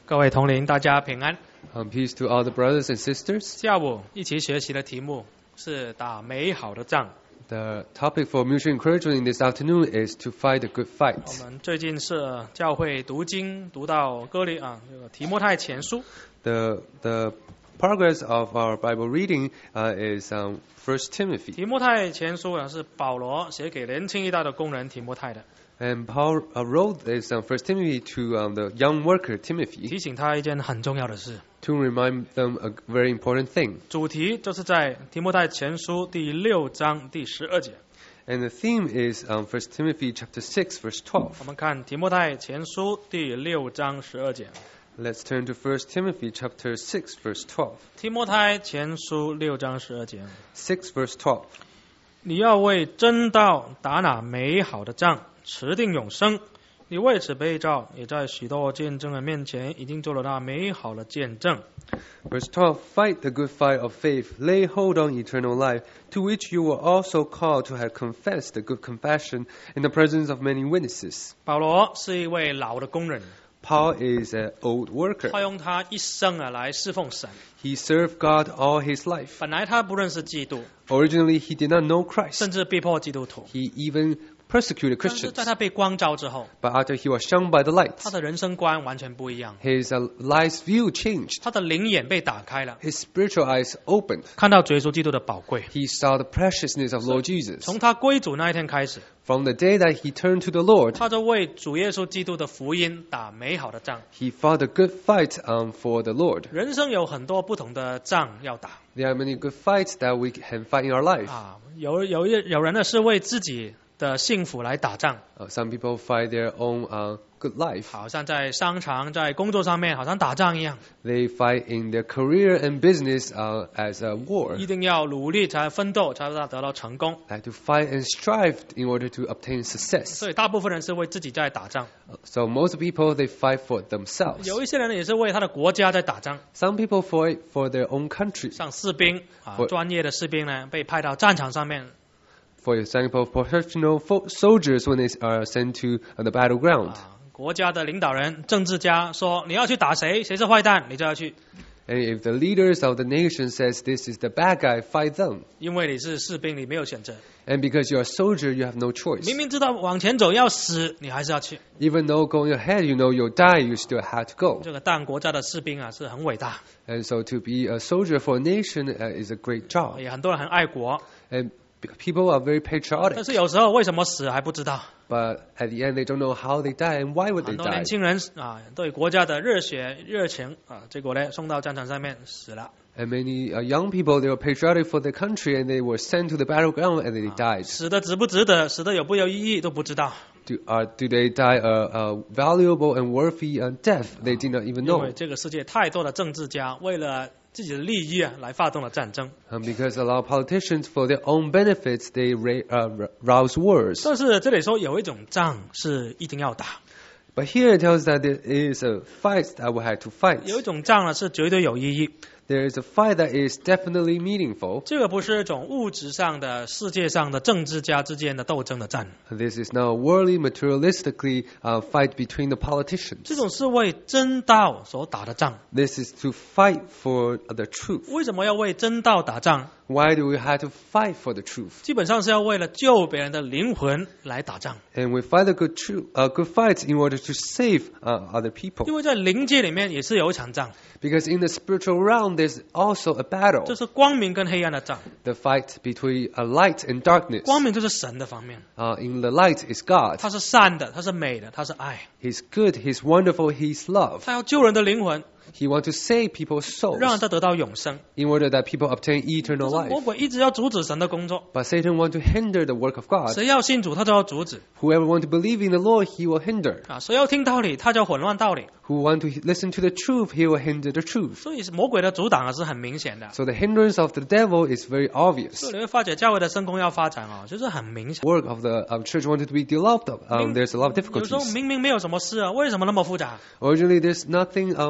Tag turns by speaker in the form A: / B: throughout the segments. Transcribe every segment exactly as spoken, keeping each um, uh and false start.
A: 各位同龄，大家平安。
B: Um, peace to all the brothers and sisters.
A: 下午一起学习的题目是打美好的仗。
B: The topic for mutual encouragement this afternoon is to fight a good
A: 我
B: fight.
A: 们最近是教会读经读到哥林啊，这个提摩太前书。
B: The the progress of our Bible reading uh, is um, First Timothy.
A: 提摩太前书啊是保罗写给年轻一代的工人提摩太的，
B: And Paul uh, wrote this um, First Timothy to um, the young worker Timothy
A: 提醒他一件很重要的事。
B: to remind them a very important thing.
A: 主题就是在提摩太前书第六章第十二节。
B: And the theme is um, First Timothy chapter six verse
A: 我
B: twelve.
A: 们看提摩太前书第六章十二节。
B: Let's turn to First Timothy chapter six verse twelve.
A: 提摩太前书六章十二节。
B: six verse twelve.
A: 你要为真道打那美好的仗，持定永生。你为此被召，也在许多见证人面前已经做了那美好的见证。
B: Verse twelve, fight the good fight of faith, lay hold on eternal life, to which you were also called to have confessed the good confession in the presence of many witnesses.
A: 保罗是一位老的工人，
B: Paul is an old worker.
A: 他用他一生啊来侍奉神。
B: He served God all his life.
A: 本来他不认识基督，
B: Originally, he did not know Christ.
A: 甚至逼迫基督徒。
B: He even persecuted
A: 但是
B: Christians.
A: 在他被光照之后，
B: But after he was shown by the light,
A: 他的人生观完全不一样，
B: his uh, life's view changed.
A: 他的灵眼被打开了，
B: His spiritual eyes opened.
A: 看到主耶稣基督的宝贵。
B: He saw the preciousness of Lord Jesus.
A: 从他归主那一天开始，
B: From the day that he turned to the Lord,
A: 他就为主耶稣基督的福音打美好的仗。
B: he fought a good fight um, for the Lord.
A: 人生有很多不同的仗要打
B: There are many good fights that we can fight in our life.
A: 啊，有有一有人呢是为自己的幸福来打仗，
B: Uh, some people fight their own uh, good life.
A: 好像在商场、在工作上面，好像打仗一样，
B: They fight in their career and business uh, as a war.
A: 一定要努力才奋斗，才能得到成功。
B: They have to fight and strive in order to obtain success.
A: 所以大部分人是为自己在打仗，
B: So most people, they fight for themselves.
A: 有一些人呢也是为他的国家在打仗，
B: Some people fight for their own country.
A: 像士兵啊，
B: 我
A: 专业的士兵呢被派到战场上面
B: For example, professional fo- soldiers when they are sent to uh, the battleground.
A: 啊，国家的领导人、政治家说你要去打谁，谁是坏蛋，你就要去，
B: And if the leaders of the nation says this is the bad guy, fight them.
A: 因为你是士兵，你没有选择。
B: And because you're a soldier, you have no choice.
A: 明明知道往前走要死，你还是要去。
B: Even though going ahead, you know you'll die, you still have to go.
A: 这个当国家的士兵啊，是很伟大，
B: And so to be a soldier for a nation uh, is a great job.
A: 也很多人很爱国。
B: And p- people are very
A: 但
B: patriotic.
A: 是有时候为什么死还不知道。
B: But at the end, they don't know how they die and why would they
A: 很多
B: die.
A: 年轻人啊，对国家的热血热情啊，结果呢送到战场上面死了。
B: And many uh, young people, they were patriotic for their country and they were sent to the battleground and they died.
A: 死的值不值得，死的有不有意义都不知道，
B: Do, uh, do they die a, a valuable and worthy uh, death? They did not even
A: 因
B: know.
A: 为这个世界太多的政治家为了自己的利益啊来发动了战争。
B: Um, because a lot of politicians, for their own benefits, they ra- uh, r- rouse wars.
A: 但是这里说有一种仗是一定要打，
B: But here it tells that there is a fight that we have to fight.
A: 有一种仗呢是绝对有意义。
B: There is a fight that is definitely meaningful.
A: 这个不是一种物质上的、世界上的政治家之间的斗争的战，
B: This is now a worldly, materialistically uh, fight between the politicians.
A: 这种是为真道所打的仗。
B: This is to fight for the truth.
A: 为什么要为真道打仗？
B: Why do we have to fight for the truth?
A: 基本上是要为了救别人的灵魂来打仗，
B: And we fight a good, tru- uh, good fight in order to save uh, other people.
A: 因为在灵界里面也是有一场仗，
B: Because in the spiritual realm, there's also a battle.
A: 这是光明跟黑暗的仗。
B: The fight between uh, light and darkness.
A: 光明就是神的方面，
B: Uh, in the light is God.
A: 他是善的，他是美的，他是爱，
B: He's good, He's wonderful, He's love.
A: 他要救人的灵魂，
B: He wants to save people's souls
A: 让他得到永生。
B: in order that people obtain eternal
A: 但是魔
B: life.
A: 鬼一直要阻止神的工作，
B: But Satan wants to hinder the work of God.
A: 谁要信主他就要阻止
B: Whoever wants to believe in the Lord, he will hinder.
A: 啊，谁要听道理他就混乱道理，
B: Who want to listen to the truth, he will hinder the truth.
A: 所以魔鬼的阻挡啊是很明显的。
B: So the hindrance of the devil is very obvious.
A: 所以你会发觉教会的圣工要发展啊，就是很明显。
B: Work of the um, church wanted to be developed. Um, there's a lot of
A: 有时候
B: difficulties.
A: 明明没有什么事啊，为什么那么复杂？
B: Originally, there's nothing um, complex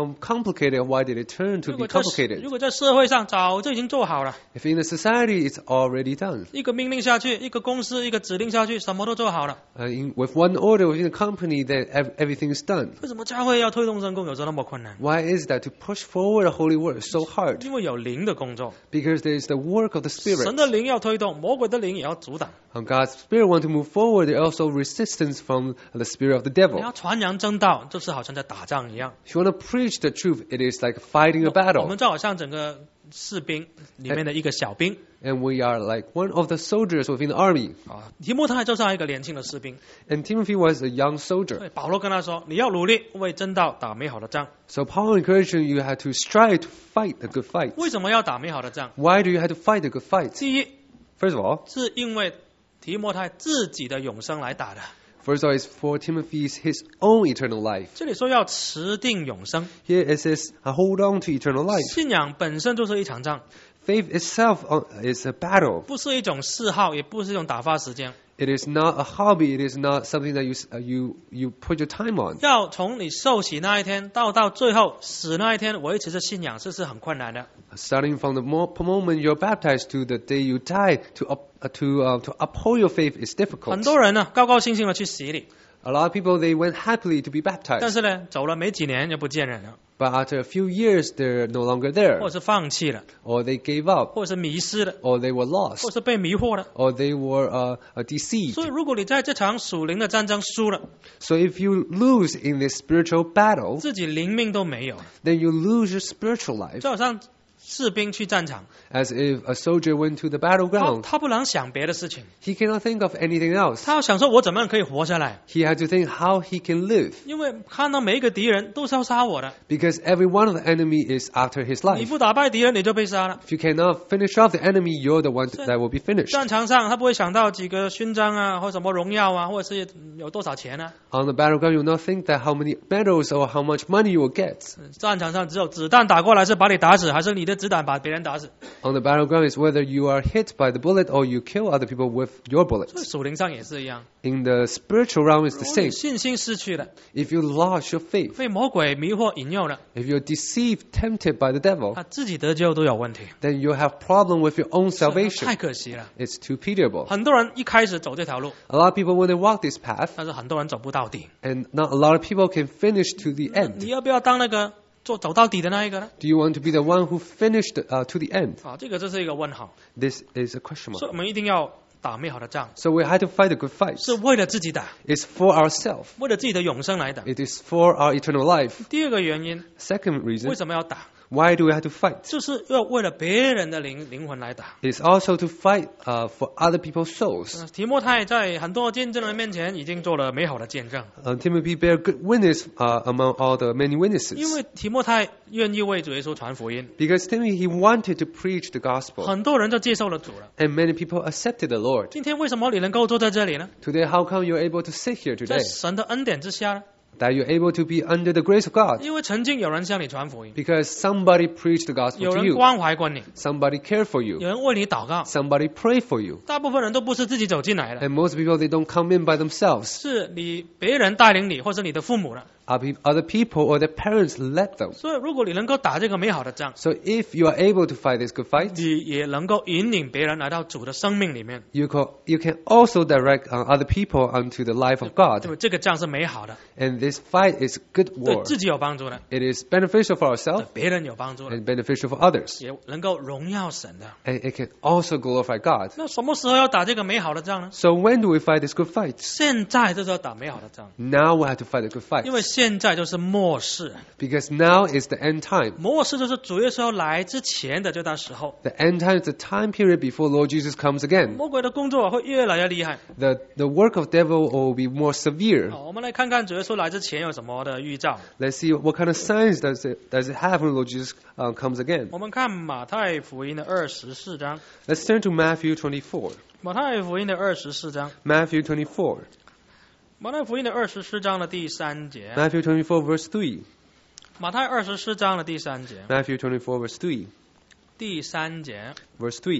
B: complicated, why did it turn to
A: 如
B: be
A: 果在
B: complicated?
A: 如果在社会上早就已经做好了，
B: If in the society it's already done.
A: 一个命令下去，一个公司一个指令下去，什么都做好了，
B: Uh, in, with one order within the company, that ev- everything is done.
A: 为什么教会要推动圣工有时候那么困难？
B: Why is that? To push forward a holy word is so hard.
A: 因为有灵的工作，
B: Because there is the work of the
A: 神
B: Spirit.
A: 的灵要推动，魔鬼的灵也要阻挡。
B: And God's Spirit want to move forward. There's also resistance from the spirit of the
A: 你
B: devil.
A: 要传扬真道，就是好像在打仗一样。
B: If you want to preach the truth, it is like fighting a
A: 我
B: battle.
A: 们就好像整个士兵里面的一个小兵
B: And we are like one of the soldiers within the army.
A: 啊。提摩太就像一个年轻的士兵，
B: And Timothy was a young soldier.
A: 对保罗跟他说：“你要努力为真道打美好的仗。
B: So Paul encouraged him, you had to strive to fight the good fight.
A: 为什么要打美好的仗？
B: Why do you have to fight the good fight?
A: 第一，
B: First of all,
A: 是因为提摩太自己的永生来打的。
B: first of all is for Timothy's his own eternal life.
A: 这里说要持定永生，
B: Here it says, "I hold on to eternal life."
A: 信仰本身就是一场仗，
B: Faith itself uh, is a battle.
A: 不是一种嗜好，也不是一种打发时间。
B: It is not a hobby. It is not something that you uh, you you put your time on.
A: 要从你受洗那一天到到最后死那一天维持着信仰，这是很困难的。
B: Starting from the mo- moment you're baptized to the day you die, to up, uh, to uh, to uphold your faith is
A: 很
B: difficult.
A: 多人呢高高兴兴的去洗礼，
B: A lot of people they went happily to be
A: 但
B: baptized,
A: 是呢走了没几年就不见人了，
B: but after a few years they're no longer there,
A: 或者是放弃了，
B: or they gave up,
A: 或者是迷失了，
B: or they were
A: 或
B: lost,
A: 者是被迷惑了。
B: or they were uh, uh, deceived.
A: 所以如果你在这场属灵的战争输了，
B: So if you lose in this spiritual battle,
A: 自己灵命都没有了，
B: then you lose your spiritual life.
A: 就好像士兵去战场，
B: As if a soldier went to the
A: 他
B: battleground,
A: 他不能想别的事情，
B: he cannot think of anything else.
A: 他要想说我怎么样可以活下来，
B: He had to think how he can live,
A: 因为看到每一个敌人都是要杀我的，
B: because every one of the enemy is after his
A: 你
B: life.
A: 不打败敌人你就被杀了。
B: If you cannot finish off the enemy, you're the one that will be finished.
A: 战场上他不会想到几个勋章啊，或什么荣耀啊，或者是有多少錢啊。
B: On the battleground, you will not think that how many medals or how much money you will get.
A: 战场上只有子弹打过来是把你打死，还是你的子弹把别人打死。
B: On the battleground is whether you are hit by the bullet or you kill other people with your
A: 所以
B: bullets.
A: 属灵上也是一样，
B: In the spiritual realm, it's the
A: 如果你
B: same.
A: 信心失去了，
B: If you lost your faith,
A: 被魔鬼迷惑引诱了，
B: if you're deceived, tempted by the devil,
A: 他自己得救都有问题，
B: then you have problem with your own
A: 太
B: salvation.
A: 可惜了。
B: It's too pitiable.
A: 很多人一开始走这条路，
B: A lot of people when they walk this path,
A: 但是很多人走不到底。
B: and not a lot of people can finish to the
A: 那
B: end.
A: 你要不要当那个做走到底的那一个呢？
B: Do you want to be the one who finished uh, to the end?
A: 啊，这个这是一个问号，
B: This is a question
A: 所以
B: mark.
A: 我们一定要打美好的仗，
B: So we had to fight a good fight.
A: 是为了自己打，
B: It's for ourselves.
A: 为了自己的永生来打。
B: It is for our eternal life.
A: 第二个原因，
B: Second
A: 为
B: reason,
A: 什么要打？
B: why do we have to fight?
A: 就是要为了别人的灵灵魂来打。
B: It's also to fight uh, for other people's souls.
A: 呃提摩太在很多见证人面前已经做了美好的见证，
B: Uh, Timothy bear good witness uh, among all the many
A: 因
B: witnesses.
A: 为提摩太愿意为主耶稣传福音，
B: Because Timothy, he wanted to preach the gospel.
A: 很多人就接受了主了。
B: And many people accepted the Lord.
A: 今天为什么你能够坐在这里呢？
B: Today, how come you're able to sit here
A: 在
B: today?
A: 神的恩典之下呢？
B: That you're able to be under the grace of God.
A: 因为曾经有人向你传福音，
B: Because somebody preached the gospel
A: 有
B: to
A: 人
B: you.
A: 关怀过你，
B: Somebody cared for
A: 有
B: you.
A: 人为你祷告。
B: Somebody prayed for you.
A: 大部分人都不是自己走进来的，
B: And most people, they don't come in by themselves.
A: 是你别人带领你，或是你的父母的。
B: Other other people or their parents led them.
A: 所以，如果你能够打这个美好的仗，
B: So if you are able to fight this good fight,
A: 你也能够引领别人来到主的生命里面，
B: you can, you can also direct uh, other people unto the life of
A: 对
B: God.
A: 吧？这个仗是美好的，
B: And this fight is good
A: 对
B: war.
A: 自己有帮助的，
B: It is beneficial for
A: 对
B: ourselves
A: 别人有帮助的，
B: and beneficial for others.
A: 也能够荣耀神的。
B: And it can also glorify God.
A: 那什么时候要打这个美好的仗呢？
B: So when do we fight this good fight?
A: 现在就是要打美好的仗，
B: Now we have to fight the good fight.
A: 因为现在就是末世，
B: Because now is the end time.
A: 末世就是主耶稣要来之前的这段时候，
B: The end time is the time period before Lord Jesus comes again.
A: 魔鬼的工作会越来越厉害。
B: The, the work of devil will be more severe.
A: 好，我们来看看主耶稣来之前有什么的预兆。
B: Let's see what kind of signs does it, does it have when Lord Jesus uh, comes again.
A: 我们看马太福音的二十四章，
B: Let's turn to Matthew twenty-four.
A: 马太福音的二十四章，
B: Matthew twenty-four.
A: 马太福音的二十四章的第三节，
B: Matthew twenty-four verse three.
A: 马太二十四章的第三节，
B: Matthew twenty-four verse three.
A: 第三节，
B: Verse three.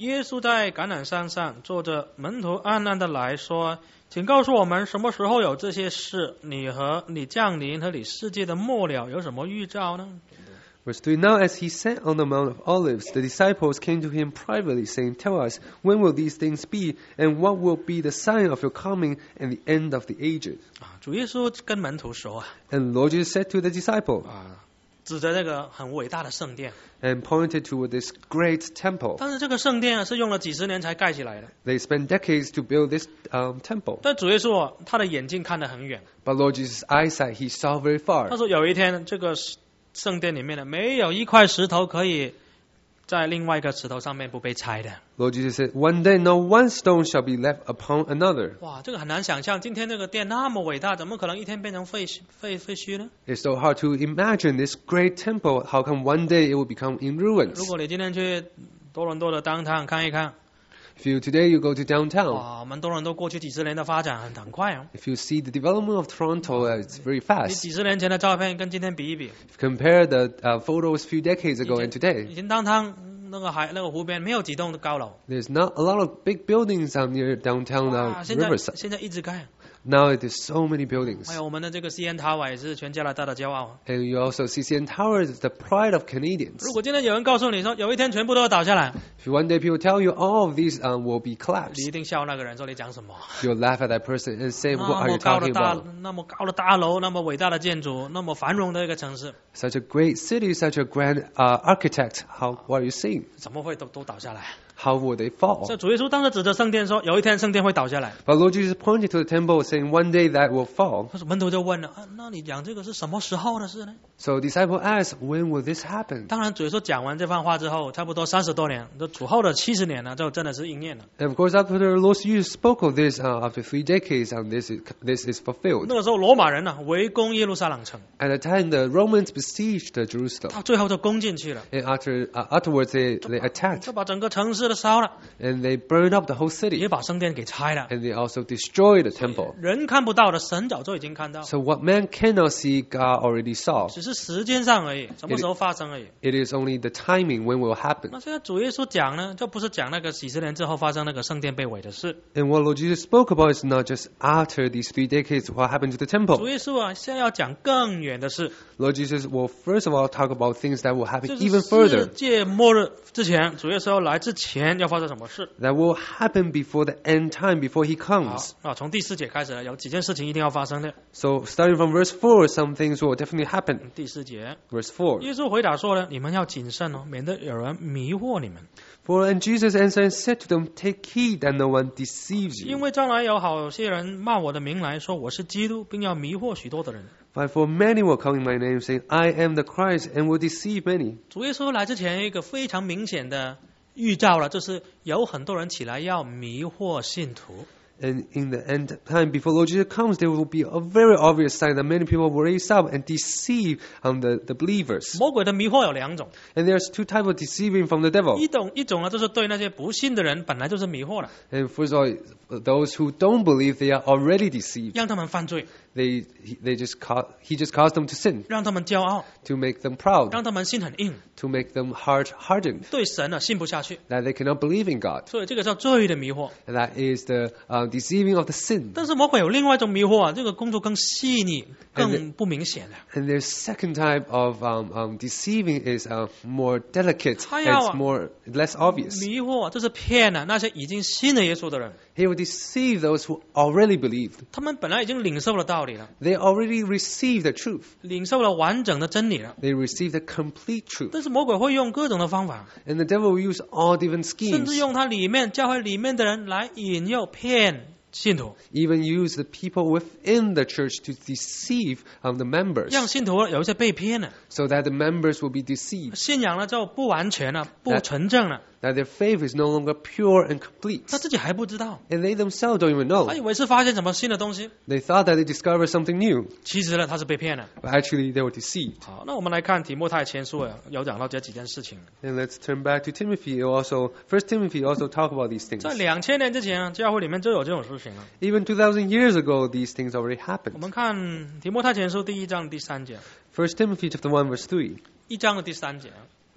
A: 耶稣在橄榄山上坐着，门徒暗暗的来说：“请告诉我们，什么时候有这些事？你和你降临和你世界的末了有什么预兆呢？”
B: Verse three, Now as he sat on the Mount of Olives, the disciples came to him privately, saying, Tell us, when will these things be, and what will be the sign of your coming and the end of the ages?
A: 啊，主耶稣跟门徒说啊，
B: And Lord Jesus said to the disciple,
A: 啊，指着这个很伟大的圣殿，
B: and pointed to this great temple.
A: 但是这个圣殿啊是用了几十年才盖起来的。
B: They spent decades to build this um, temple.
A: 但主耶稣啊，他的眼睛看得很远，
B: But Lord Jesus' eyesight, he saw very far.
A: 他说有一天这个圣殿里面呢，没有一块石头可以在另外一个石头上面不被拆的。
B: Lord Jesus said, One day no one stone shall be left upon another.
A: 哇，这个很难想象，今天这个殿那么伟大，怎么可能一天变成废墟废废墟呢？
B: It's so hard to imagine this great temple. How come one day it will become in
A: 如
B: ruins?
A: 果你今天去多伦多的downtown看一看，
B: If you today you go to downtown,
A: 哇，我们多伦多过去几十年的发展很很快啊。
B: if you see the development of Toronto, uh, it's very
A: 你
B: fast.
A: 几十年前的照片跟今天比一比，
B: If you compare the uh, photos few decades
A: 以
B: ago
A: 前
B: and today,
A: 以前downtown那个海那个湖边没有几栋的高楼，
B: there's not a lot of big buildings out near downtown
A: 哇，
B: uh,
A: 现在
B: Riverside.
A: 现在一直盖。
B: Now there's so many buildings.
A: 还有我们的这个 C N Tower 也是全加拿大的骄傲。
B: And you also see C N Tower is the pride of Canadians.
A: 如果今天有人告诉你说有一天全部都要倒下来，
B: If one day people tell you all of these um, will be
A: 你
B: collapsed,
A: 一定笑那个人说你讲什么？
B: you'll laugh at that person and say,
A: 那
B: what are
A: 么
B: you
A: 高的
B: talking
A: 大
B: about?
A: 那么高的大楼，那么伟大的建筑，那么繁荣的一个城市，
B: Such a great city, such a grand uh, architect. How, what are you saying?
A: 怎么会都都倒下来？
B: How will they fall?
A: 这主耶稣当时指着圣殿说，有一天圣殿会倒下来。
B: But Lord Jesus pointed to the temple saying one day that will fall.
A: 他说门徒就问了，啊，那你讲这个是什么时候的事呢？
B: So disciple asked, when will this happen?
A: 当然，主耶稣讲完这番话之后，差不多三十多年，这主后的七十年呢，就真的是应验了。
B: And of course, after the Lord Jesus spoke of this, uh, after three decades, and this is, this is fulfilled.
A: 那个时候，罗马人呢围攻耶路撒冷城，
B: At the time, the Romans besieged Jerusalem.
A: 到最后就攻进去了，
B: And after, uh, afterwards, they, they attacked.
A: 就把整个城市都烧了，
B: And they burned up the whole
A: 也
B: city.
A: 把圣殿给拆了。
B: And they also destroyed the temple.
A: 人看不到的，神早就已经看到，
B: So what man cannot see, God already saw.
A: 只是时间上而已，什么时候发生而已。
B: It is only the timing when will happen.
A: 那现在主耶稣讲呢，就不是讲那个几十年之后发生那个圣殿被毁的事。
B: And what Lord Jesus spoke about is not just after these three decades what happened to the
A: 主
B: temple.
A: 耶稣啊，现在要讲更远的事，
B: Lord Jesus will first of all talk about things that will happen
A: 就是
B: even
A: 世
B: further.
A: 界末日之前，主耶稣要来之前要发生什么事？
B: That will happen before the end time, before He
A: 好
B: comes.
A: 啊，从第四节开始了，有几件事情一定要发生的。
B: So starting from verse four, some things will definitely happen.
A: 第四节，
B: Verse four.
A: 耶稣回答说呢，你们要谨慎哦，免得有人迷惑你们，
B: For and Jesus answered and said to them, Take heed that no one deceives
A: 因
B: you.
A: 为将来有好些人冒我的名来说我是基督，并要迷惑许多的人。
B: For for many will come in my name, saying, I am the Christ, and will deceive many.
A: 主耶稣来之前，一个非常明显的预兆了，就是有很多人起来要迷惑信徒。
B: And in the end time, before Lord Jesus comes, there will be a very obvious sign that many people will raise up and deceive um, the, the believers.
A: 魔鬼的迷惑有两种，
B: And there's two types of deceiving from the devil.
A: 一种一种呢，就是对那些不信的人本来就是迷惑了，
B: And first of all, those who don't believe, they are already deceived.
A: 让他们犯罪，
B: They, they just ca- he just caused them to sin,
A: 让他们骄傲，
B: to make them proud,
A: 让他们心很硬，
B: to make them hard-hardened,
A: 对神呢信不下去，
B: that they cannot believe in God.
A: 所以这个叫罪的迷惑。
B: And that is the uh, deceiving of the sin.
A: 但是魔鬼有另外一种迷惑啊，这个工作更细腻、更不明显的。
B: And their second type of um, um, deceiving is uh, more delicate, and
A: 他要啊
B: it's more less obvious.
A: 迷惑就是骗了那些已经信了耶稣的人，
B: He will deceive those who already believed.
A: 他们本来已经领受了道理了，
B: They already received the truth.
A: 领受了完整的真理了，
B: They received the complete truth.
A: 但是魔鬼会用各种的方法，
B: And the devil will use all different
A: 甚至
B: schemes,
A: 用他里面教会里面的人来引诱骗信徒，
B: even use the people within the church to deceive um, the members,
A: 让信徒有一些被骗了，
B: so that the members will be deceived,
A: 信仰了就不完全了，不纯正了，
B: that their faith is no longer pure and complete.
A: 他自己还不知道，
B: And they themselves don't even know.
A: 他以为是发现什么新的东西，
B: They thought that they discovered something new,
A: 其实呢他是被骗了。
B: but actually they were deceived.
A: 好，那我们来看提摩太前书啊，有讲到这几件事情。
B: And let's turn back to Timothy. It also, First Timothy also talk about these things.
A: 在两千年之前啊，教会里面就有这种事情了。
B: Even two thousand years ago, these things already
A: 我
B: happened.
A: 们看提摩太前书第一章第三节，
B: First Timothy chapter one verse three.
A: 一章的第三节，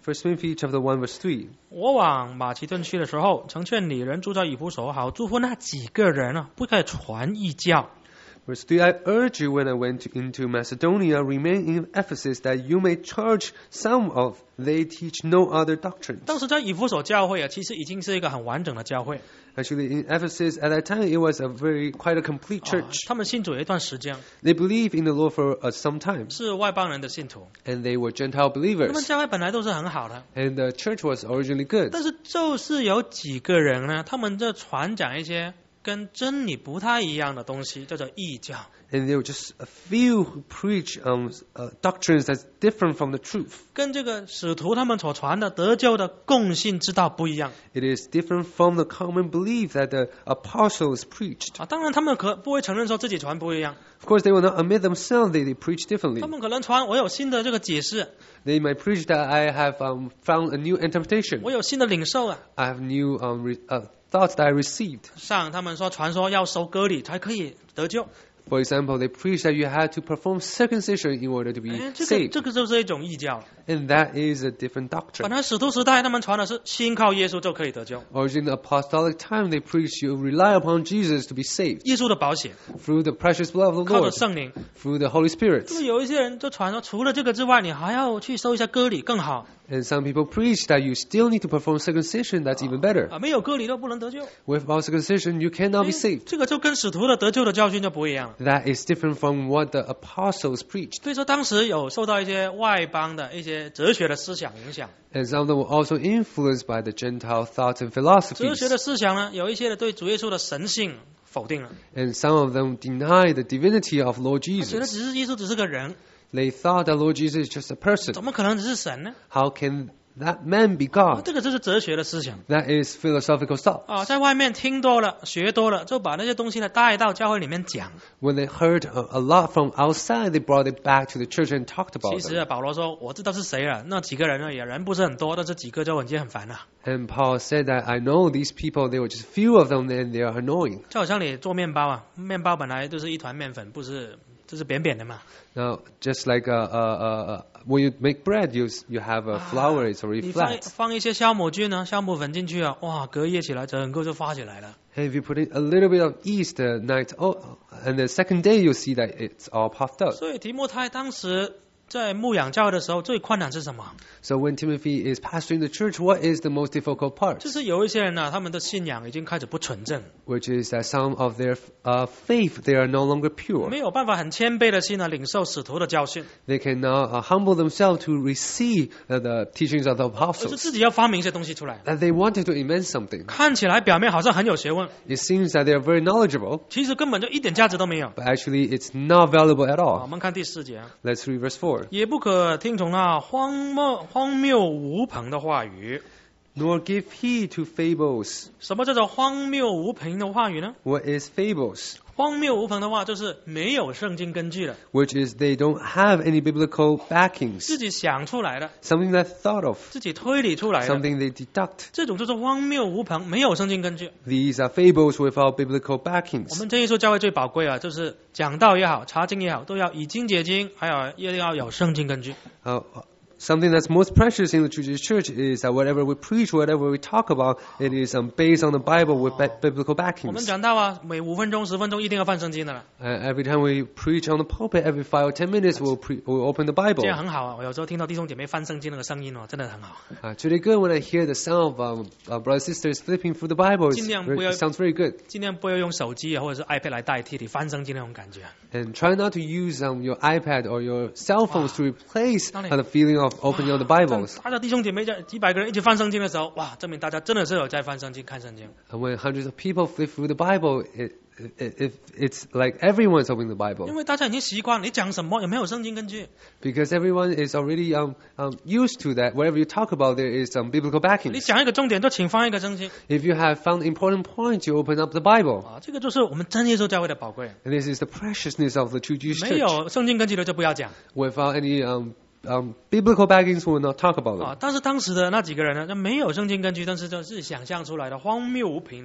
B: First Timothy chapter one verse three.
A: 我往马其顿去的时候，曾劝你人住在以弗所，好嘱咐那几个人啊，不可以传异教。
B: Verse three, I urge you when I went to, into Macedonia, remain in Ephesus, that you may charge some of they teach no other doctrines.
A: 当时在以弗所教会啊，其实已经是一个很完整的教会。
B: Actually, in Ephesus, at that time, it was a very, quite a complete
A: 啊
B: church.
A: 他们信主有一段时间，
B: They believed in the Lord for uh, some time,
A: 是外邦人的信徒。
B: and they were Gentile
A: 他们
B: believers.
A: 教会本来都是很好的，
B: And the church was originally good.
A: 但是就是有几个人呢，他们就传讲一些跟真理不太一样的东西，叫做异教。
B: And there were just a few who preach um, uh, doctrines that's different from the truth.
A: 跟这个使徒他们所传的得救的共信之道不一样
B: It is different from the common belief that the apostles preached.
A: 啊！当然，他们可不会承认说自己传不一样，
B: Of course, they will not admit themselves that they preach
A: 他
B: differently.
A: 们可能传我有新的这个解释，
B: They might preach that I have um, found a new interpretation.
A: 我有新的领受啊。
B: I have new um, re- uh, thoughts that I received.
A: 像他们说传说要受割礼才可以得救，
B: For example, they preach that you had to perform circumcision in order to be
A: 哎，这个
B: saved.
A: 这个就是一种异教。
B: And that is a different
A: 本
B: doctrine.
A: 来使徒时代他们传的是信靠耶稣就可以得救，
B: Or in the apostolic time, they preach you rely upon Jesus to be saved
A: 耶稣的保险，
B: through the precious blood of the
A: 靠着
B: Lord,
A: 圣灵。
B: through the Holy
A: 就
B: Spirit.
A: 是有一些人就传说，除了这个之外，你还要去受一下割礼更好
B: And some people preach that you still need to perform circumcision. That's even better.
A: 啊，没有割礼都不能得救。
B: Without circumcision, you cannot be
A: 哎
B: saved.
A: 这个就跟使徒的得救的教训就不一样了。
B: That is different from what the apostles preached.
A: 所以说，当时有受到一些外邦的一些哲学的思想影响。
B: And some of them were also influenced by the Gentile thoughts and
A: 哲
B: philosophies.
A: 学的思想呢，有一些的对主耶稣的神性否定了，
B: And some of them deny the divinity of Lord
A: 他觉得
B: Jesus.
A: 只是耶稣只是个人，
B: They thought that Lord Jesus is just a person.
A: 怎么可能只是神呢？
B: How can that man be
A: 啊
B: God?
A: 这个就是哲学的思想
B: That is philosophical thought.
A: 啊，在外面听多了、学多了，就把那些东西呢带到教会里面讲。
B: When they heard a, a lot from outside, they brought it back to the church and talked
A: 其
B: about
A: 实
B: them.
A: 啊，保罗说我知道是谁了，那几个人呢也人不是很多，但是几个就已经很烦了。
B: And Paul said that I know these people, there were just few of them and they are annoying.
A: 就好像你做面包啊，面包本来就是一团面粉，不是就是扁扁的嘛。
B: Now, just like uh, uh, uh, uh, when you make bread, you you have a flour, it's already
A: 你放
B: flat.
A: 放一些酵母菌呢、酵母粉进去啊，哇，隔夜起来整个就发起来了。
B: And if you put in a little bit of yeast the night, oh, and the second day you'll see that it's all puffed up.
A: 所以提摩太当时在牧养教会的时候，最困难是什么？
B: So when Timothy is pastoring the church, what is the most difficult part?
A: 就是有一些人呢、他们的信仰已经开始不纯正，
B: Which is that some of their uh, faith, they are no longer pure.
A: 没有办法很谦卑的心呢领受使徒的教训，
B: They cannot uh, humble themselves to receive uh, the teachings of the
A: 而是
B: apostles.
A: 自己要发明一些东西出来。
B: That they wanted to invent something.
A: 看起来表面好像很有学问，
B: It seems that they are very knowledgeable,
A: 其实根本就一点价值都没有。
B: but actually it's not valuable at
A: 我
B: all.
A: 们看第四节，
B: Let's read verse four.
A: 也不可听从那荒谬荒谬无凭的话语。
B: Nor give heed to fables.
A: 什么叫做荒谬无凭的话语呢？
B: What is fables?
A: 荒谬无凭的话就是没有圣经根据的，
B: Which is they don't have any biblical backings.
A: 自己想出来的，
B: Something that's thought of.
A: 自己推理出来的，
B: Something they deduct.
A: 这种就是荒谬无凭，没有圣经根据。
B: These are fables without biblical
A: 我
B: backings.
A: 们真耶稣教会最宝贵啊，就是讲道也好，查经也好，都要以经解经，还有也要有圣经根据。
B: Uh, something that's most precious in the Jewish church is that whatever we preach, whatever we talk about, it is um, based on the Bible with ba- biblical
A: 我们
B: backings.
A: 讲到啊，每五分钟、十分钟一定要翻圣经的了，
B: Uh, every time we preach on the pulpit, every five or ten minutes, we'll, pre- we'll open the
A: 这
B: Bible.
A: 样很好啊。我有时候听到弟兄姐妹翻圣经那个声音哦，真的很好。
B: Uh, it's really good when I hear the sound of um, uh, brothers and sisters flipping through the Bible. It's
A: 尽量
B: very-
A: 不要-
B: it sounds very good.
A: 尽量不要用手机啊或者是 iPad 来代替你翻圣经那种感觉。
B: And try not to use um, your iPad or your cell phones to replace
A: Tony.
B: uh, the feeling of opening on the Bibles.
A: 大家弟兄姐妹在几百个人一起翻圣经的时候，哇，证明大家真的是有在翻圣经、看圣经。
B: And when hundreds of people flip through the Bible, it, it, it, it's like everyone's opening the
A: 因
B: Bible.
A: 为大家已经习惯你讲什么有没有圣经根据，
B: Because everyone is already um, um, used to that. Whatever you talk about, there is some biblical
A: 你
B: backing.
A: 讲一个重点就请翻一个圣经
B: If you have found important points, you open up the Bible.
A: 啊，这个就是我们真耶稣教会的宝贵。
B: And this is the preciousness of the true Jewish
A: 没
B: church.
A: 有圣经根据的就不要讲
B: Without any um, um, biblical backings, we will not talk about them.
A: 啊。但是当时的那几个人呢，就没有圣经根据，但是就是想象出来的荒谬无凭的话。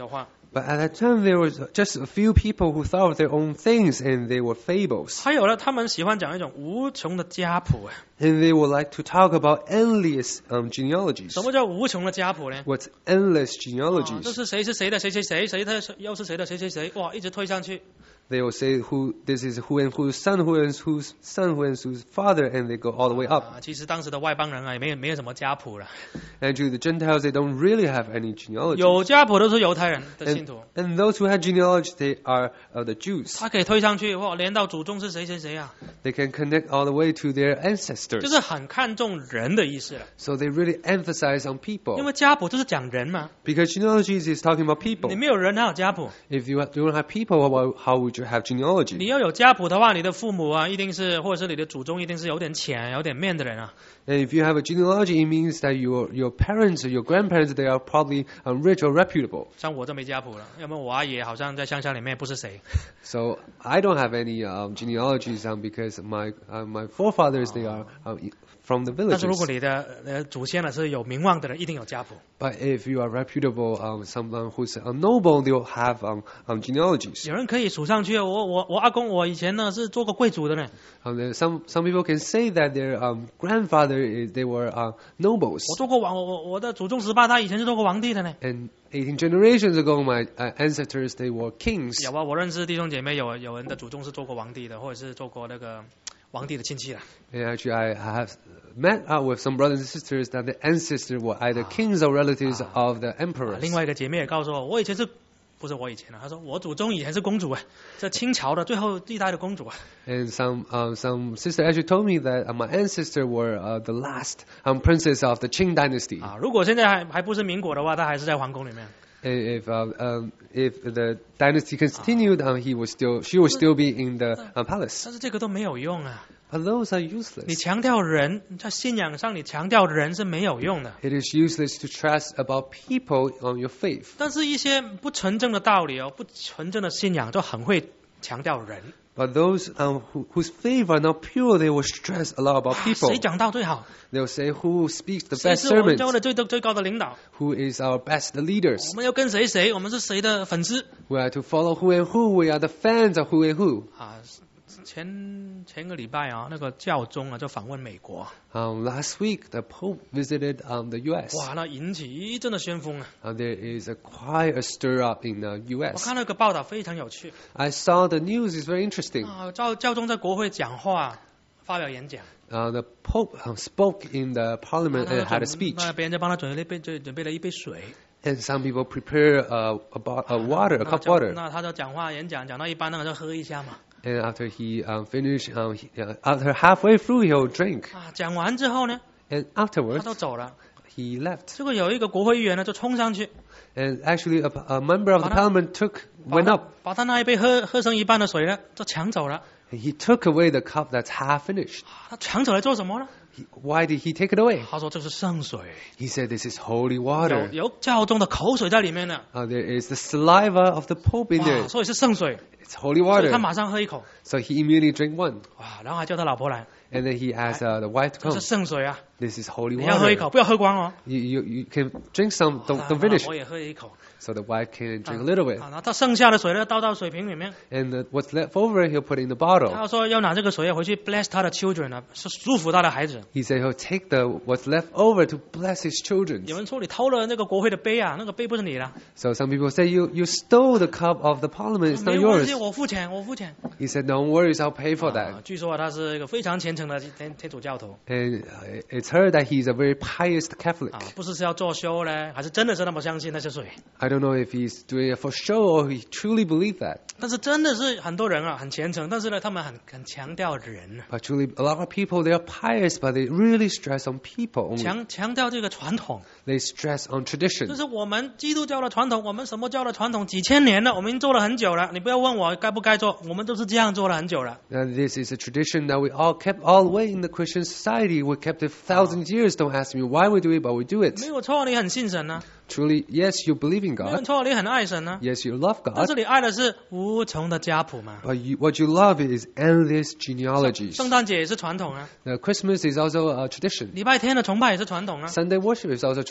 B: But at that time, there was just a few people who thought of their own things, and they were fables.
A: 还有呢，他们喜欢讲一种无穷的家谱啊。
B: And they would like to talk about endless um, genealogies.
A: 什么叫无穷的家谱呢？
B: What's endless
A: 啊
B: genealogies?
A: 这是谁是谁的谁谁谁，谁的又是谁的谁谁谁，哇，一直推上去。
B: They will say who this is who and whose son, who and whose son, who and whose father, and they go all the way up.
A: 啊，其实当时的外邦人啊，也没有没有什么家谱了。
B: And to the Gentiles, they don't really have any genealogy.
A: 有家谱都是犹太人的信
B: And,
A: 徒，
B: and those who had genealogy, they are uh, the Jews.
A: 他可以推上去，哇，连到祖宗是谁谁谁啊，
B: They can connect all the way to their
A: 就
B: ancestors.
A: 是很看重人的意思了。
B: So they really emphasize on
A: 因
B: people.
A: 为家谱就是讲人嘛，
B: Because genealogies is talking about people.
A: 你没有人哪有家谱？
B: If you don't have people, how, how would you have genealogy?
A: 你要有家谱的话，你的父母啊，一定是或者是你的祖宗一定是有点钱、有点面的人啊。
B: And if you have a genealogy, it means that your your parents or your grandparents, they are probably um, rich or reputable.
A: 像我就没家谱了，要么我阿爷好像在乡下里面不是谁。
B: So I don't have any um, genealogies um, because my uh, my forefathers, they are um, from the
A: 但是如果
B: villages.
A: 你的呃祖先呢是有名望的人，一定有家谱。
B: But if you are reputable, um, someone who's a noble, they'll have um, um, genealogies.
A: 有人可以数上去，我我我阿公我以前呢是做过贵族的呢。
B: Um, there- some some people can say that their um, grandfather is, they were uh, nobles.
A: 我做过王，我我我的祖宗十八代以前是做过皇帝的呢。
B: And eighteen generations ago, my uh, ancestors, they were kings.
A: 有啊，我认识弟兄姐妹有有人的祖宗是做过皇帝的，或者是做过那个皇帝的亲戚了。
B: And actually, I have met out with some brothers and sisters that the ancestors were either kings or relatives of the
A: 啊
B: emperors.
A: 另外一个姐妹也告诉我，我以前是不是我以前啊？她说我祖宗以前是公主啊，这清朝的最后一代的公主啊。
B: And some um, some sister actually told me that uh, my ancestors were uh, the last um, princess of the Qing dynasty.
A: 啊，如果现在还还不是民国的话，她还是在皇宫里面。
B: And if uh, um, if the dynasty continued, um, he would still she would still be in the uh, palace.
A: 但是这个都没有用啊！
B: But those are
A: 你
B: useless.
A: 强调人，在信仰上你强调人是没有用的。
B: It is useless to trust about people on your faith.
A: 但是，一些不纯正的道理哦，不纯正的信仰就很会强调人。
B: But those um, who, whose faith are not pure, they will stress a lot about
A: 啊
B: people.
A: 谁讲道最好？
B: They'll say who speaks the
A: 谁
B: best
A: 是我们
B: sermons,
A: 教会的最最高的领导？
B: who is our best leaders.
A: 我们要跟谁谁？我们是谁的粉丝？
B: We are to follow who and who. We are the fans of who and who.
A: 啊，前前个礼拜啊，那个教宗啊就访问美国，
B: Um, last week, the Pope visited um, the U S.
A: 哇，那引起一阵的旋风啊！
B: Uh, there is a quite a stir up in the U
A: 我
B: S.
A: 看那个报道非常有趣
B: I saw the news is very interesting.
A: 啊，教教宗在国会讲话，发表演讲。
B: Uh, the Pope uh, spoke in the Parliament
A: 那
B: and
A: 他
B: had a
A: 准
B: speech.
A: 那别人就帮他准备准准备了一杯水，
B: And some people prepare uh, a, bo- a water, a
A: 那
B: cup
A: 就
B: water.
A: 那他就讲话演讲，讲到一半那个就喝一下嘛。
B: And after he um, finished, um, he, uh, after halfway through, he'll drink.
A: 啊，讲完之后呢，
B: And
A: 他
B: afterwards,
A: 都走了。
B: he left.
A: 结果有一个国会议员呢，就冲上去，
B: And actually, a, a member of the
A: 把他-
B: Parliament took
A: 把
B: went
A: 他
B: up.
A: 把他那一杯喝喝剩一半的水呢，就抢走了。
B: And he took away the cup that's half finished.
A: 他抢走来做什么呢？
B: He, why did he take it away?
A: 他说这是圣水，
B: He said, "This is holy
A: 有
B: water.
A: 有教宗的口水在里面呢，
B: Uh, there is the saliva of the Pope in
A: 哇，
B: there.
A: 所以是圣水。
B: It's holy
A: 所以他
B: water."
A: 马上喝一口，
B: So he immediately drank one.
A: 哇，然后还叫他老婆来，
B: And then he asked uh, the wife to
A: 这
B: come.
A: 是圣水啊，
B: This is holy
A: 你要喝一
B: water.
A: 口，不要喝光哦。
B: You, you, you can drink some,
A: 啊
B: don't,
A: 他
B: don't
A: 他老
B: finish.
A: 婆也喝一口，
B: So the wife can drink a little bit.
A: 啊，然后他剩下的水呢倒到水瓶里面，
B: And uh, what's left over, he'll put in the
A: 他
B: bottle.
A: 要说要拿这个水回去 bless 他的 children 啊，是祝福他的孩子。
B: He said he'll take the what's left over to bless his children.
A: 有人说你偷了那个国会的杯啊，那个杯不是你的，
B: So some people say you, you stole the cup of the parliament. It's
A: 没
B: not
A: 有关
B: yours.
A: 系，我付钱，我付钱。
B: He said, "Don't worry, I'll pay for
A: 啊
B: that."
A: 据说他是一个非常虔诚的天天主教徒
B: And uh, it's heard that he's a very pious Catholic.
A: 啊，不是是要作秀呢，还是真的是那么相信那些水？
B: I don't know if he's doing it for show or he truly believed that.
A: 但是真的是很多人啊很虔诚，但是呢他们很很强调人啊，
B: But truly, a lot of people, they are pious, but they really stress on people only.
A: 强强调这个传统，
B: They stress on
A: 就
B: tradition.
A: 是我们基督教的传统，我们什么教的传统几千年了，我们已经做了很久了，你不要问我该不该做，我们都是这样做了很久了。
B: Now, this is a tradition that we all kept all the way in the Christian society. We kept it thousands of years. Don't ask me why we do it, but we do
A: 没
B: it.
A: 有错，你很信神啊，
B: Truly, yes, you believe in
A: 没有
B: God.
A: 错，你很爱神啊，
B: Yes, you love
A: 但
B: God.
A: 是你爱的是无穷的家谱嘛。
B: But you, what you love is endless genealogies.
A: 圣诞节也是传统啊，
B: Now, Christmas is also a tradition.
A: 礼拜天的崇拜也是传统啊，
B: Sunday worship is also
A: 教